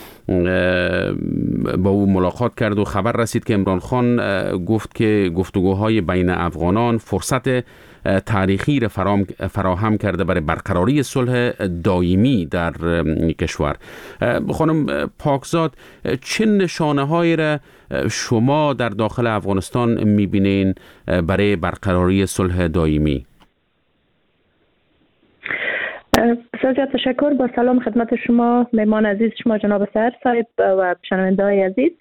با او ملاقات کرد و خبر رسید که عمران خان گفت که گفتگوهای بین افغانان فرصت تاریخی را فراهم کرده برای برقراری صلح دائمی در کشور. خانم پاکزاد، چه نشانه‌هایی را شما در داخل افغانستان می‌بینین برای برقراری صلح دائمی؟ بسیار تشکر. با سلام خدمت شما مهمان عزیز شما جناب سحر صاحب و شنونده‌های عزیز.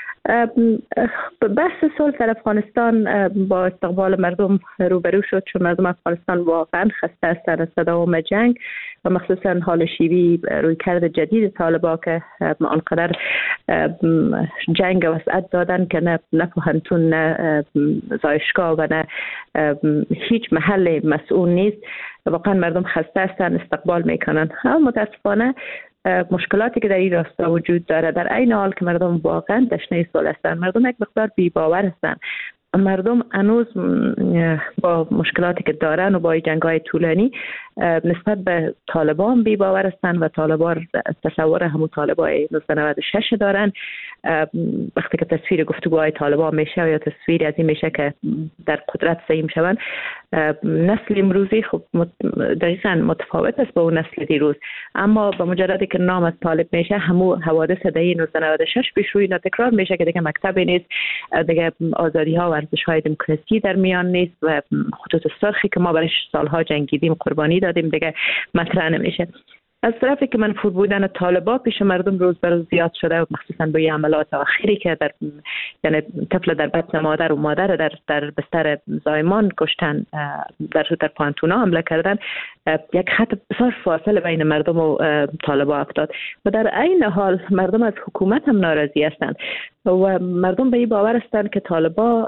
بحث صلح در افغانستان با استقبال مردم روبرو شد، چون مردم افغانستان واقعا خسته هستند از تداوم جنگ و مخصوصا حال شیوی رویکرد جدید طالبان که آنقدر جنگ وسعت دادن که نه پوهنتون نه زایشگاه و نه هیچ محل مسئول نیست. واقعا مردم خسته هستند، استقبال میکنن. اما متاسفانه مشکلاتی که در این راستا وجود داره، در عین حال که مردم واقعا تشنه صلح هستند، مردم یک مقدار بی‌باور هستند مردم هنوز با مشکلاتی که دارن و با جنگ‌های طولانی نسبت به طالبان بی باور هستند و طالبان تصور همون طالبای 1996 دارن. وقتی که تصویر گفتگوهای طالبان میشه یا تصویر از این میشه که در قدرت سهیم شوند، نسل امروزی خب دقیقاً متفاوت است با اون نسل دیروز، اما با مجردی که نام از طالب میشه همون حوادث دهه 1996 پیش روی تکرار میشه که دیگه مکتبی نیست، دیگه آزادی ها و ارزش های دموکراسی در میان نیست و خطوط سرخی که ما برای سالها جنگیدیم قربانی دادیم دیگه مطرح نمیشه. از طرفی که منفور بودن طالبان پیش مردم روز به روز زیاد شده و مخصوصا با عملات اخیری که در یعنی طفل در بطن مادر و مادر در بستر زایمان کشتن، در پانتونا حمله کردن، یک خط بسیار فاصله بین مردم و طالبان افتاد و در عین حال مردم از حکومت هم ناراضی هستند و مردم به این باور هستند که طالبان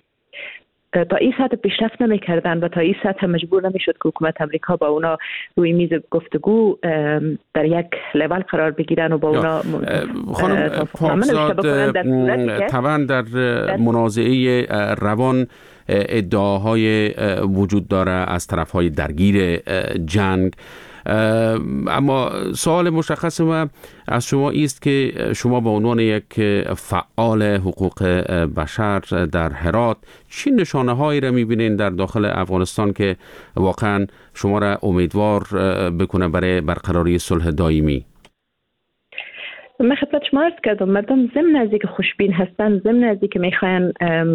تا این سطح پیشرفت نمی کردن و تا این سطح مجبور نمی شد که حکومت امریکا با اونا روی میز گفتگو در یک لول قرار بگیرن و با اونا خانم پاکزاد طبعا در منازعه روان ادعاهای وجود داره از طرفهای درگیر جنگ، اما سوال مشخص ما از شما است که شما به عنوان یک فعال حقوق بشر در هرات چه نشانه هایی را میبینین در داخل افغانستان که واقعا شما را امیدوار بکنه برای برقراری صلح دائمی؟ من خدمت شما عرض کردم مردم ضمن از اینکه خوشبین هستن، ضمن از اینکه میخواین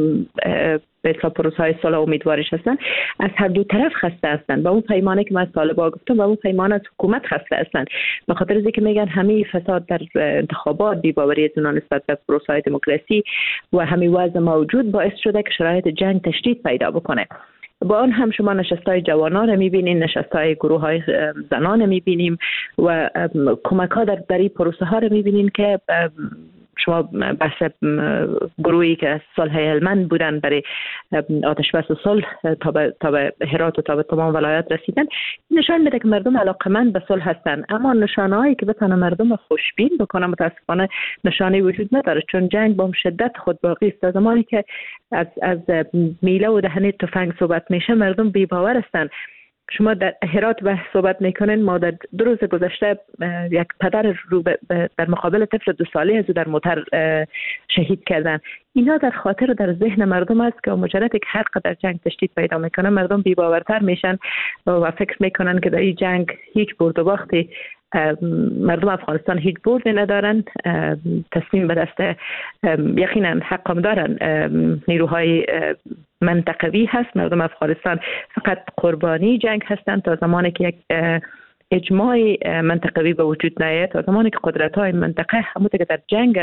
به اصلاح پروسه‌های صلح امیدوارش هستن، از هر دو طرف خسته هستن. با اون پیمانه که من از طالبان گفتم و اون پیمانه از حکومت خسته هستن، به خاطر اینکه میگن همه فساد در انتخابات، بی‌باوری از نسبت به پروسه‌های دموکراسی و همه وضع موجود باعث شده که شرایط جنگ تشدید پیدا بکنه. با آن هم شما نشستای جوانان رو میبینین، نشستای گروه های زنان رو میبینیم و کمک ها در این پروسه ها رو میبینین که شما بحث گروهی که صلح هلمند بودن برای آتش بس صلح تا به هرات و تا به تمام ولایات رسیدن، نشان میده که مردم علاقمند به صلح هستن، اما نشانه‌هایی که بتونه مردم خوشبین بکنه متاسفانه نشانه وجود نداره، چون جنگ با شدت خود باقی است. زمانی که از میله و دهنه تفنگ صحبت میشه مردم بی باور هستن. شما در هرات بحث صحبت میکنین، ما در 2 روز گذشته یک پدر رو در مقابل طفل 2 ساله از در موتر شهید کردن. اینا در خاطر در ذهن مردم است که مجرد که هر قدر جنگ تشدید پیدا میکنه مردم بی باورتر میشن و فکر میکنن که در این جنگ هیچ برد و باختی مردم افغانستان هیچ بردی ندارن، تصمیم به دست یقینا حقم دارن نیروهای منطقوی هست. مردم افغانستان فقط قربانی جنگ هستند تا زمانی که یک اجماع منطقوی به وجود نیاید، تا زمانی که قدرت‌های منطقه همونطور که در جنگ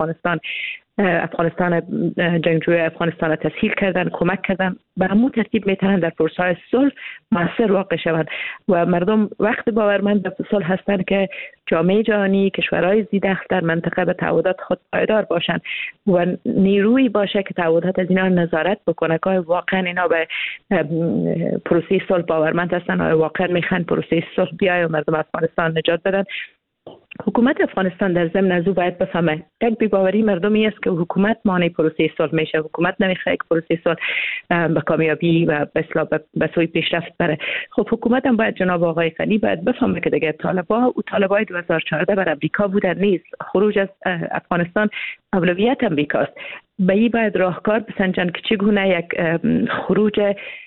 افغانستان جنگجوی افغانستان تسهیل کردن، کمک کردن، به همون ترتیب میتونن در پروسه‌های صلح مؤثر واقع شوند و مردم وقت باورمند به صلح هستند که جامعه جهانی، کشورهای زیرخت در منطقه به تعهدات خود پایدار باشند و نیرویی باشه که تعهدات از اینا نظارت بکنه که واقعا اینا به پروسه صلح باورمند هستن و واقعا میخوان پروسه صلح بیاید و مردم افغانستان نجات بدن. حکومت افغانستان در ضمن از او باید بفهمه یک بی‌باوری مردمی است که حکومت مانع پروسه صلح میشه، حکومت نمیخواد که پروسه صلح به کامیابی و به سوی پیشرفت بره. خب حکومت هم باید جناب آقای غنی باید بفهمه که دیگه طالبان 2014 بر امریکا بودن نیست، خروج از افغانستان اولویت امریکاست. به این باید راهکار بسنجن که چگونه یک خروج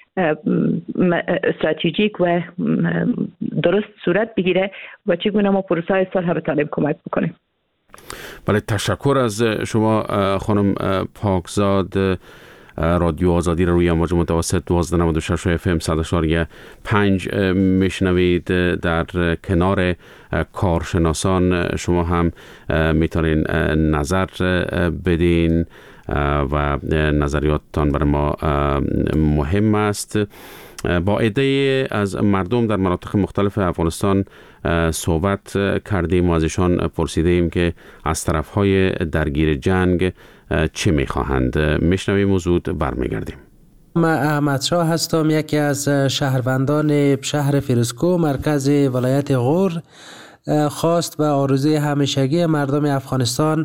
استراتژیک و درست صورت بگیره و چگونه ما پروسه صلح بتونیم کمک بکنیم. بله، تشکر از شما خانم پاکزاد. رادیو آزادی رو روی امواج متوسط 1296 FM 100.5 میشنوید. در کنار کارشناسان شما هم میتونین نظر بدین و نظریاتتان برای ما مهم است. با عده‌ای از مردم در مناطق مختلف افغانستان صحبت کردیم و از ایشان پرسیدیم که از طرف‌های درگیر جنگ چه می‌خواهند. میشنویم و زود برمیگردیم. من احمد شاه هستم، یکی از شهروندان شهر فیروزکوه مرکز ولایت غور. خواست و آرزوی همیشگی مردم افغانستان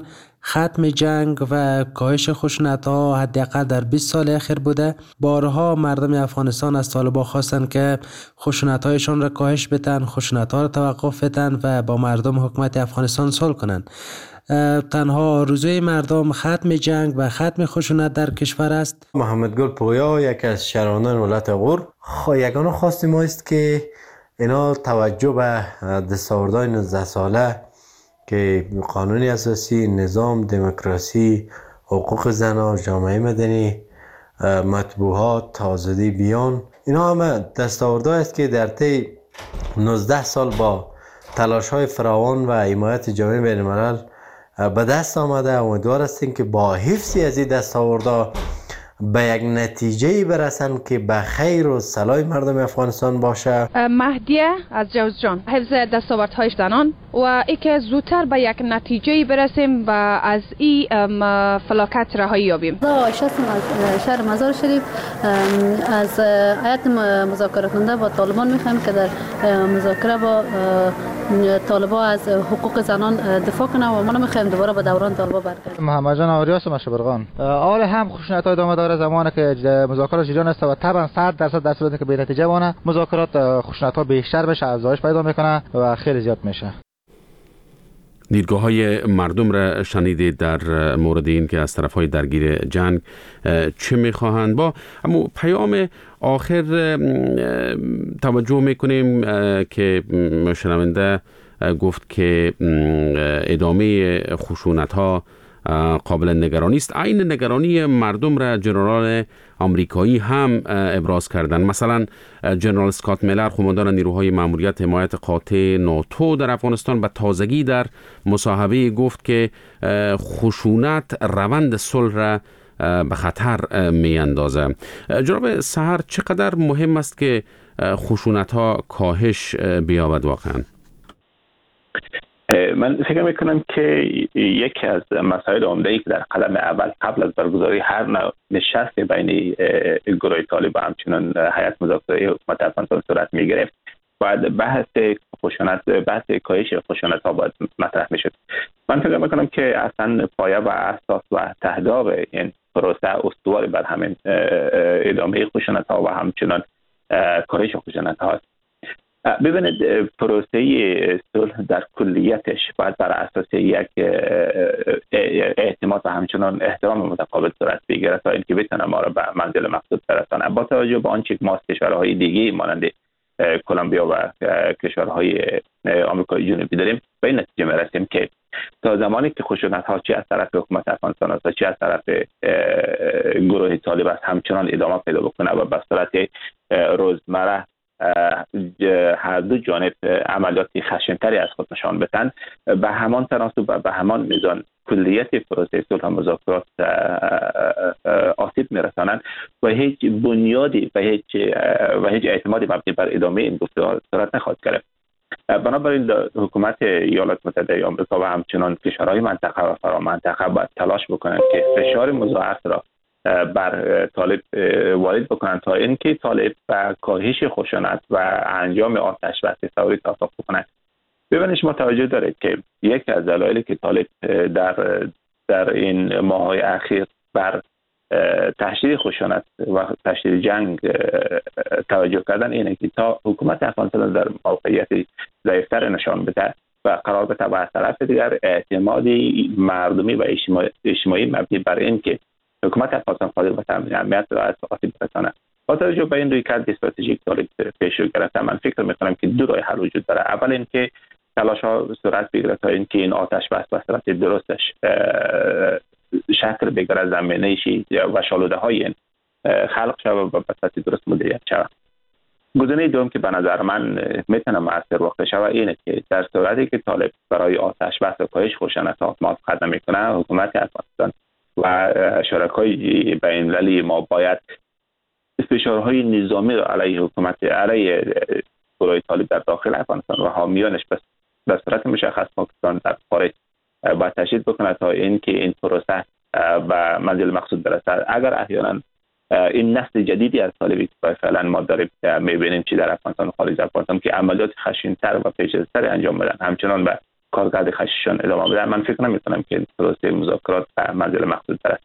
ختم جنگ و کاهش خشونت‌ها حداقل در 20 سال اخیر بوده. بارها مردم افغانستان از طالبان خواستند که خشونت‌هایشان را کاهش بدن، خشونت‌ها را توقف بدن و با مردم حکومت افغانستان صلح کنند. تنها آرزوی مردم ختم جنگ و ختم خشونت در کشور است. محمد گل پویا یکی از شهروندان ولایت غور یگانه خواست ما است که اینا توجه به دستاوردهای 19 ساله که قانون اساسی، نظام دموکراسی، حقوق زنان، جامعه مدنی، مطبوعات، آزادی بیان، اینا همه دستاوردهایی است که در طی 19 سال با تلاش‌های فراوان و حمایت جامعه بین‌الملل به دست آمده. امیدوار هستیم که با حفظ از این دستاوردها به یک نتیجه برسن که به خیر و صلاح مردم افغانستان باشه. مهدیه از جوزجان، حفظ دستاوردهای زنان و ای که زودتر به یک نتیجه برسیم و از این فلاکت رهایی یابیم. عایشه از شهر مزار شریف از هیئت مذاکره کننده با طالبان میخوایم که در مذاکره با طالبان از حقوق زنان دفاع کنه و ما نمیخوایم دوباره به دوران طالبان برگردیم. محمد جان آریاس مشبرغان. اول هم خشونت‌ها ادامه داره زمانی که مذاکرات جریان است و طبعا 100% در صورتی که به نتیجه بونه مذاکرات خشونت‌ها بیشتر بشه، افزایش پیدا میکنه و خیلی زیاد میشه. دیدگاه‌های مردم را شنیدید در مورد این که از طرف‌های درگیر جنگ چه می‌خواهند. با اما پیام آخر توجه می‌کنیم که شنونده گفت که ادامه خشونت‌ها قابل نگرانی است. عین نگرانی مردم را جنرال آمریکایی هم ابراز کردند. مثلا جنرال اسکات میلر، قماندان نیروهای ماموریت حمایت قاطع ناتو در افغانستان، به تازگی در مصاحبه گفت که خشونت روند صلح را به خطر می اندازه. جناب سحر، چقدر مهم است که خشونت ها کاهش بیابد واقعا؟ من فکر میکنم که یکی از مسائل عمده‌ای که در قدم اول قبل از برگزاری هر نوع نشست بین گروه طالب و همچنان هیئت مذاکره حکومت افغانستان صورت میگرفت، باید بحث خشونت، بحث کاهش خشونت ها باید مطرح میشد. من فکر میکنم که اصلا پایه و اساس و تهداب این پروسه استوار بر همین ادامه خشونت ها و همچنان کاهش خشونت ها است. ببینید، پروسه صلح در کلیتش باید بر اساس یک اعتماد و همچنان احترام متقابل صورت بگیرد تا اینکه بتونه ما را به منزل مقصود برسانه. با توجه به آنچه که ما از کشورهای دیگه مانند کلمبیا و کشورهای آمریکای جنوبی داریم، به این نتیجه میرسیم که تا زمانی که خشونت ها چه از طرف حکومت افغانستان است چه از طرف گروه طالب است همچنان ادامه پیدا بکنه و به صورت روزمره هر دو جانب عملیات خشن‌تری از خود نشان بدن، به همان تناسب و به همان میزان کلیت پروسه صلح و مذاکرات آسیب میرسانند و هیچ بنیادی و هیچ اعتمادی مبنی بر ادامه این گفتگوها صورت نخواهد گرفت. بنابراین حکومت ایالات متحده آمریکا و همچنان کشورهای منطقه و فرامنطقه باید تلاش بکنند که فشار مضاعف را بر طالب وارد بکنند تا اینکه طالب و کاهش خشونت و انجام آتش بس فوری توافق بکنند. ببینید، شما توجه دارید که یکی از دلایلی که طالب در این ماه‌های اخیر بر تشدید خشونت و تشدید جنگ توجه کردن اینه که تا حکومت افغانستان در موقعیت ضعیفتر نشان بده و قرار بده و از طرف دیگر اعتمادی مردمی و اجتماعی مبنی بر این که حکومت افغانستان قادر به تامین امنیت را از آسیب برساند. با توجه به این رویکرد استراتژیک طالب پیش رو گرفته، من فکر میکنم که دو راه حل وجود داره. اول اینکه تلاش ها صورت بگیره تا اینکه این آتش بس به صورت درستش شکل بگیره، زمینه‌ای و شالوده های خلق شود و به صورت درست مدیریت شود. گزینه دوم که به نظر من میتونه موثر واقع شود اینه که در صورتی که طالب برای آتش بس و کاهش خشونت موافقت نمیکنه، حکومت افغانستان و شرکای بین‌المللی ما باید فشارهای نظامی را علیه حکومت، علیه گروه طالب در داخل افغانستان و حامیانش به صورت مشخص پاکستان در خارج باید تشدید بکنه تا اینکه این پروسه و منزل مقصود برسد. اگر احیانا این نسل جدیدی از طالبی که فعلا ما داریم میبینیم چی در افغانستان و خارج افغانستان که عملیات خشن‌تر و پیچیده‌تر انجام میدن، همچنان به کارکرد خشیشان ادامه بدن. من فکر نمی‌کنم که پروسه مذاکرات به منزل مقصود برسد.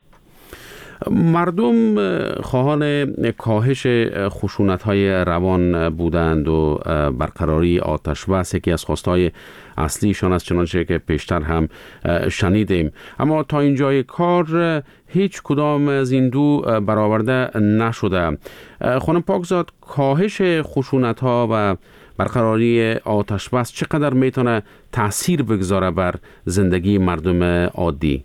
مردم خواهان کاهش خشونت‌های روان بودند و برقراری آتش بس یکی از خواستهای اصلیشان است، چنانچه که پیشتر هم شنیدیم. اما تا اینجای کار هیچ کدام از این دو برآورده نشده. خانم پاکزاد، کاهش خشونت‌ها و برقراری آتش بس چقدر میتونه تأثیر بگذاره بر زندگی مردم عادی؟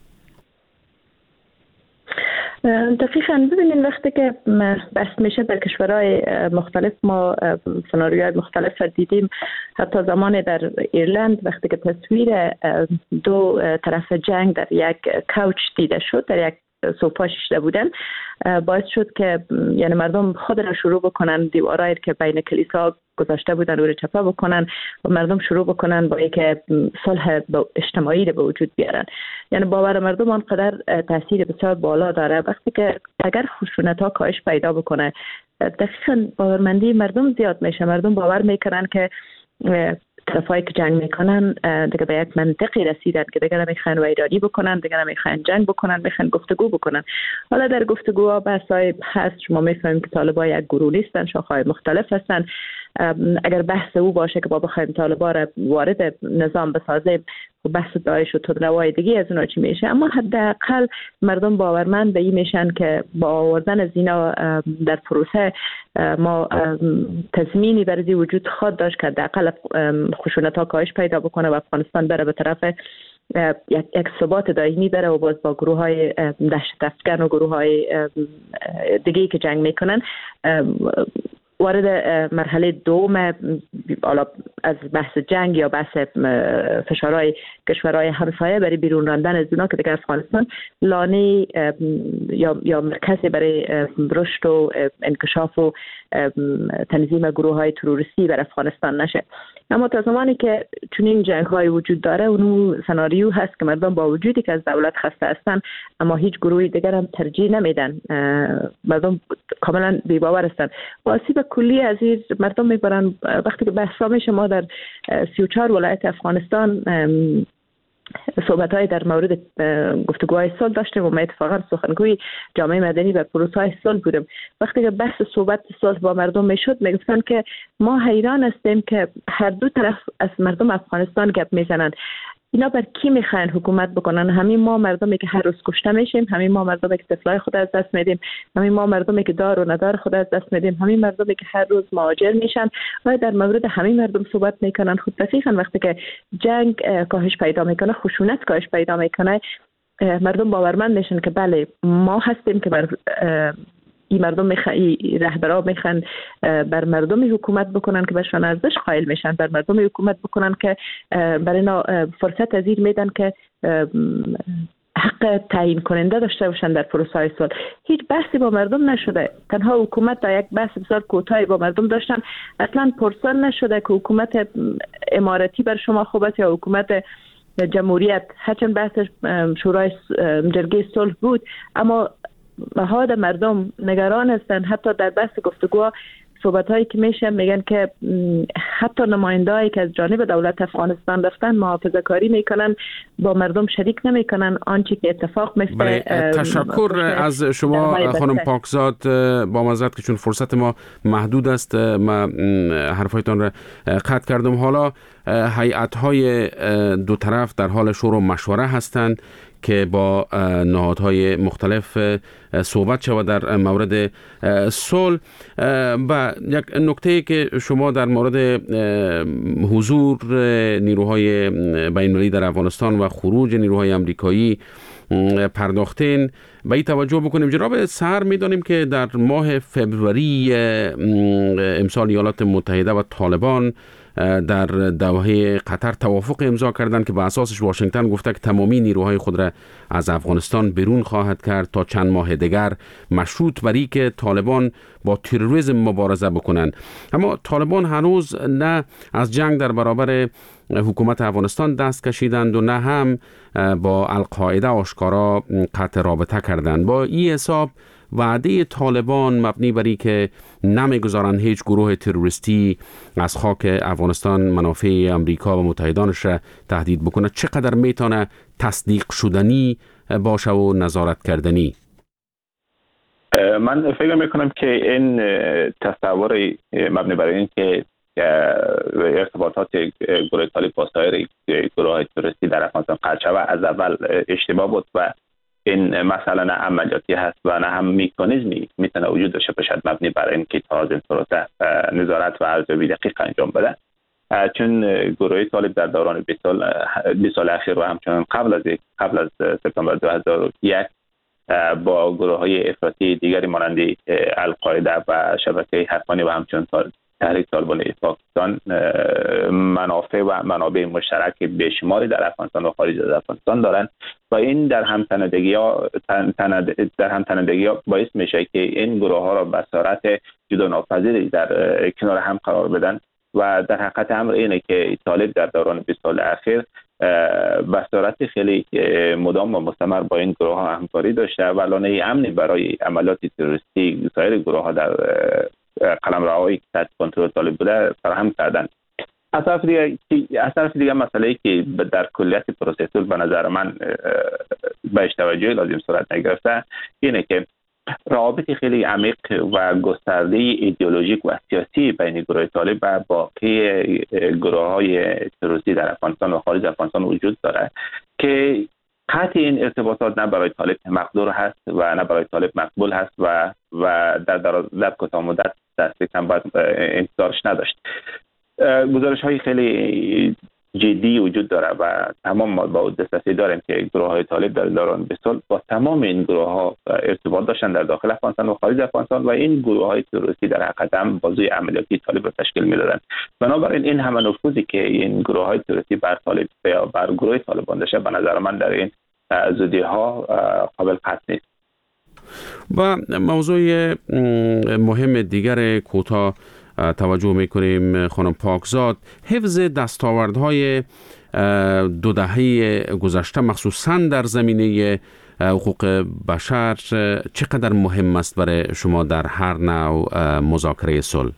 دقیقاً ببینید وقتی که بحث میشه در کشورهای مختلف، ما سناریوهای مختلف دیدیم. حتی زمان در ایرلند وقتی که تصویر دو طرف جنگ در یک کوچ دیده شد، در یک سوفا شیشته بودن، باعث شد که یعنی مردم خود را شروع بکنن دیوارایی که بین کلیسا گذاشته بودن رو چپه بکنن و مردم شروع بکنن با اینکه صلح اجتماعی رو به وجود بیارن. یعنی باور مردم آنقدر تاثیر بسیار بالا داره. وقتی که اگر خشونت ها کاهش پیدا بکنه، دقیقاً باورمندی مردم زیاد میشه. مردم باور میکنن که طرفایی که جنگ میکنن دیگه به یک منطقی رسیدن که دیگه نمیخوان ویرانی بکنن، دیگه نمیخوان جنگ بکنن، میخوان گفتگو بکنن. حالا در گفتگوها بحثای هست، شما میفهمیم که طالبان یک گروه نیستن، شاخه‌های مختلف هستن. اگر بحث او باشه که با بخوایم طالبان را وارد نظام بسازیم و بحث داعش و تندروای دیگه از اونا چی میشه، اما حداقل مردم باورمند به این میشن که با آوردن از اینا در پروسه ما تضمینی برای وجود خواهد داشت که حداقل خشونت ها کاهش پیدا بکنه و افغانستان بره به طرف یک ثبات دائمی بره و باز با گروه های دهشت افکن و گروه های دیگه که جنگ میکنن وارد مرحله دوم از بحث جنگ یا بحث فشارهای کشورهای همسایه برای بیرون راندن از اونا که دیگه افغانستان لانه یا مرکزی برای رشد و انکشاف و تنظیم گروه های تروریستی بر افغانستان نشه. اما تا زمانی که چنین جنگ های وجود داره، اونو سناریو هست که مردم با وجودی که از دولت خسته هستن اما هیچ گروهی دیگر هم ترجیح نمیدن، مردم کاملا بی‌باور هستن. آسیب کلی از این مردم میبرن. وقتی که بحثا میشه، ما در 34 ولایت افغانستان صحبت‌های در مورد گفتگوهای صلح داشتیم و ما اتفاقا سخنگوی جامعه مدنی و پروسه‌های صلح بودیم. وقتی که بحث صحبت صلح با مردم میشد، میگفتن که ما حیران هستیم که هر دو طرف از مردم افغانستان گپ میزنن. اینا بر کی میخواین حکومت بکنن؟ همین ما مردمی که هر روز کشته میشیم، همین ما مردمی که طفلای خود از دست میدیم، همین ما مردمی که دار و ندار خود از دست میدیم، همین مردمی که هر روز مهاجر میشن و در مورد همین مردم صحبت میکنن. خود دقیقاً وقتی که جنگ کاهش پیدا میکنه، خشونت کاهش پیدا میکنه، مردم باورمند میشن که بله ما هستیم که این مردم رهبران میخوان بر مردم حکومت بکنن که بهشون ارزش قائل میشن، بر مردم حکومت بکنن که برای اینا فرصت از این میدن که حق تعیین کننده داشته باشن در پروسه صلح. هیچ بحثی با مردم نشده. تنها حکومت در یک بحث بسیار کوتاهی با مردم داشتن. اصلا پرسان نشده که حکومت امارتی بر شما خوب است یا حکومت جمهوریت. هرچند بحث شورای جرگه صلح بود، اما مهاد مردم نگران هستند. حتی در بحث گفتگوها صحبت‌هایی که میشه میگن که حتی نماینده‌ای که از جانب دولت افغانستان رفتن محافظه‌کاری میکنن، با مردم شریک نمیکنن آنچه که اتفاق میفته. تشکر از شما خانم پاکزاد. با معذرت که چون فرصت ما محدود است ما حرفایتان را قطع کردم. حالا هیئت‌های دو طرف در حال شور و مشوره هستند که با نهادهای مختلف صحبت شود در مورد صلح. و یک نکته که شما در مورد حضور نیروهای بین‌المللی در افغانستان و خروج نیروهای آمریکایی پرداختین، به این توجه بکنیم. جناب سر میدانیم که در ماه فبروری امسال ایالات متحده و طالبان در دوحه قطر توافق امضا کردند که به اساسش واشنگتن گفته که تمامی نیروهای خود را از افغانستان بیرون خواهد کرد تا چند ماه دیگر، مشروط بر اینکه طالبان با تروریسم مبارزه بکنند. اما طالبان هنوز نه از جنگ در برابر حکومت افغانستان دست کشیدند و نه هم با القاعده آشکارا قطع رابطه کردند. با این حساب وعده طالبان مبنی بر که نمیگذارند هیچ گروه تروریستی از خاک افغانستان منافع امریکا و متحدانش را تهدید بکنه چقدر میتونه تصدیق شدنی باشه و نظارت کردنی؟ من فکر میکنم که این تصور مبنی بر این که ارتباطات گروه طالب با سایر گروه تروریستی در افغانستان قطع شود از اول اشتباه بود و این مثلا نه عملیاتی هست و نه هم میکانیزمی میتونه وجود داشته باشد مبنی بر این که تا از این پروسه نظارت و ارزیابی دقیق انجام بده. چون گروه طالب در دوران 20 سال اخیر و همچنان قبل از سپتامبر 2001 با گروه های افراطی دیگری مانند القاعده و شبکه حقانی و همچنان تحریک طالبان پاکستان منافع و منابع مشترک بیشماری در افغانستان و خارج از افغانستان دارند و این در همتنیدگی ها باعث میشه که این گروه ها را به صورت جدا ناپذیری در کنار هم قرار بدن و در حقیقت امر اینه که طالب در دوران 20 سال اخیر به صورت خیلی مدام و مستمر با این گروه ها همکاری داشته و لانه امنی برای عملیات تروریستی سایر گروه ها در قلمروهای تحت کنترل طالب بوده فراهم کردن. از طرف دیگه مسئله‌ای که در کلیت پروسه صلح به نظر من بهش توجه لازم صورت نگرفته اینه که روابط خیلی عمیق و گسترده ایدئولوژیک و سیاسی بین گروه طالب و باقی گروه‌های تروریستی در افغانستان و خارج افغانستان وجود داره که قطع این ارتباطات نه برای طالب مقدور هست و نه برای طالب مقبول هست و در کوتاه مدت دست کم باید انتظارش نداشت. گزارش های خیلی جدی وجود داره و تمام ما با دسترسی داریم که گروه های طالب در دوران 20 سال با تمام این گروه ها ارتباط داشتن در داخل افغانستان و خارج افغانستان و این گروه های تروریستی در حقیقت هم بازوی عملیاتی طالب را تشکیل میدادن. بنابراین این همه نفوذی که این گروه های تروریستی بر طالب یا بر گروه طالبان داشته به نظر من در این زودی ها قابل قطع نیست. و موضوع مهم دیگر کوتاه توجه میکنیم خانم پاکزاد، حفظ دستاوردهای 2 دهه گذشته مخصوصاً در زمینه حقوق بشر چقدر مهم است برای شما در هر نوع مذاکره صلح؟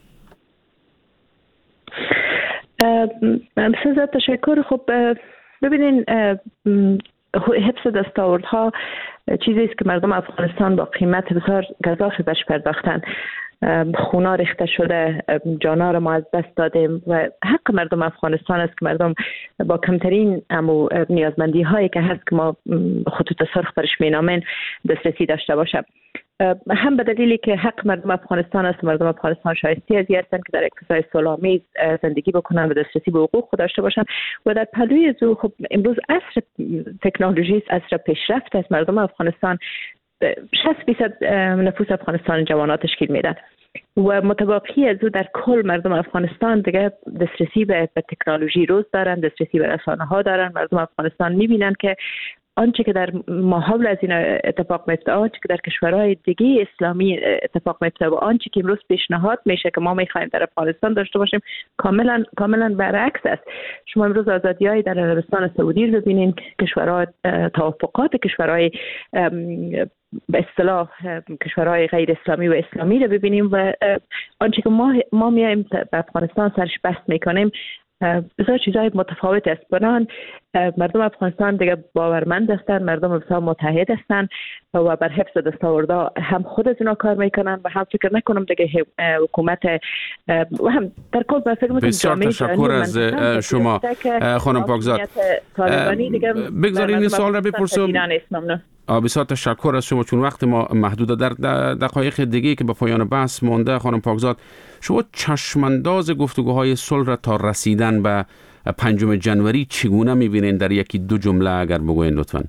بسیار تشکر. خب ببینین حفظ دستاوردها چیزی است که مردم افغانستان با قیمت بسیار گزافی بهش پرداختن. خونا ریخته شده، جانا را ما از دست دادیم و حق مردم افغانستان است که مردم با کمترین نیازمندی هایی که هست که ما خطوط سرخ برش مینامین دسترسی داشته باشه. هم به دلیلی که حق مردم افغانستان است، مردم افغانستان شایسته از هستند که در اقتصاد صلح‌آمیز زندگی بکنن و دسترسی به حقوق خود داشته باشند و در پهلوی از او خب امروز عصر تکنولوژی است، عصر پیشرفت است. مردم افغانستان 60% نفوس افغانستان جوانان تشکیل میدن و متباقی از او در کل مردم افغانستان دیگه دسترسی به تکنولوژی روز دارن، دسترسی به رسانه ها دارن. مردم افغانستان میبینن که آنچه که در ماحول از این اتفاق میفته، آنچه که در کشورهای دیگه اسلامی اتفاق میفته و آنچه که امروز پیشنهاد میشه که ما میخوایم در افغانستان داشته باشیم کاملا برعکس است. شما امروز آزادی‌های در عربستان سعودی رو ببینین، کشورهای توافقات کشورهای به اصطلاح کشورهای غیر اسلامی و اسلامی رو ببینیم و آنچه که ما میایم به افغانستان سرش بحث میکنیم بسیار چیزهای متفاوت است. بنان مردم افغانستان دیگه باورمند هستند، مردم بسیار متحد هستند و بر حفظ دستاوردها هم خود از اونا کار میکنن و هم فکر نکنم دیگه حکومت و هم در کل بسیار تشکر از شما خانم پاکزاد. بگذارید این سوال را بپرسم. بسیار تشکر از شما چون وقت ما محدوده. در دقایق دیگه که به پایان بحث مونده خانم پاکزاد، شما چشمانداز گفتگوهای صلح را تا رسیدن به 5 جنوری چگونه می‌بینید؟ در 1-2 جمله اگر بگوین لطفاً.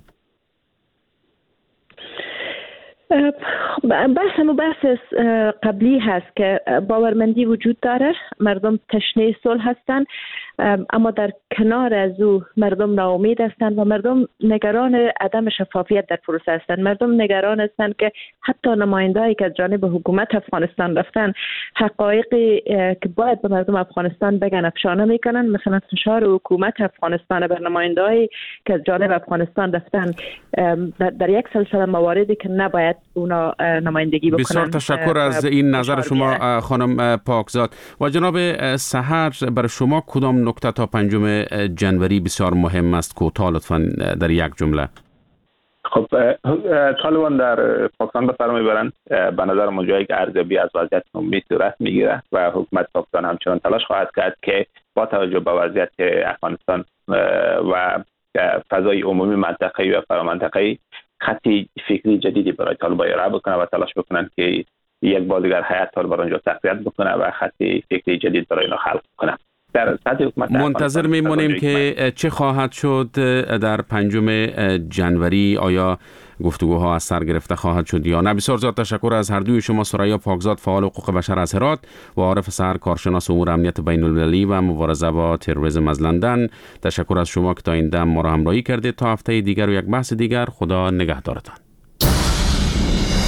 بحث قبلی هست که باورمندی وجود داره، مردم تشنه صلح هستند اما در کنار از او مردم ناامید هستند و مردم نگران عدم شفافیت در پروسه هستند. مردم نگران هستند که حتی نمایندهایی که از جانب حکومت افغانستان رفتن حقایقی که باید به مردم افغانستان بگن افشانه میکنن. مثلا فشار حکومت افغانستان بر نمایندهایی که از جانب افغانستان رفتن در یک سلسله مواردی که نباید اونا نمایندگی بکنن. بسیار تشکر از این نظر شما خانم پاکزاد. و جناب سحر، برای شما کدام نکته تا 5 جنوری بسیار مهم است؟ کوتاه لطفاً در یک جمله. خب طالبان در پاکستان به سر میبرند. به نظر ما جایی که ارزیابی از وضعیت عمومی صورت میگیره و حکومت پاکستان همچنان تلاش خواهد کرد که با توجه به وضعیت افغانستان و فضای عمومی منطقه‌ای و فرامنطقه‌ای خطی فکری جدیدی برای طالبان ارائه بکنه و تلاش بکنند که یک بار دیگر هیئت طالبان آنجا تقویت بکنه و خطی فکری جدید برای اینا خلق کنه. در سطح حکومت منتظر میمونیم که چه خواهد شد در 5 جنوری. آیا گفتگوها از سر گرفته خواهد شد یا نه؟ بسیار زیاد تشکر از هر دوی شما، ثریا پاکزاد فعال حقوق بشر از هرات و عارف سحر کارشناس امور امنیت بین المللی و مبارزه با تروریسم از لندن. تشکر از شما که تا این دم ما را همراهی کردید. تا هفته دیگر و یک بحث دیگر، خدا نگهدارتان.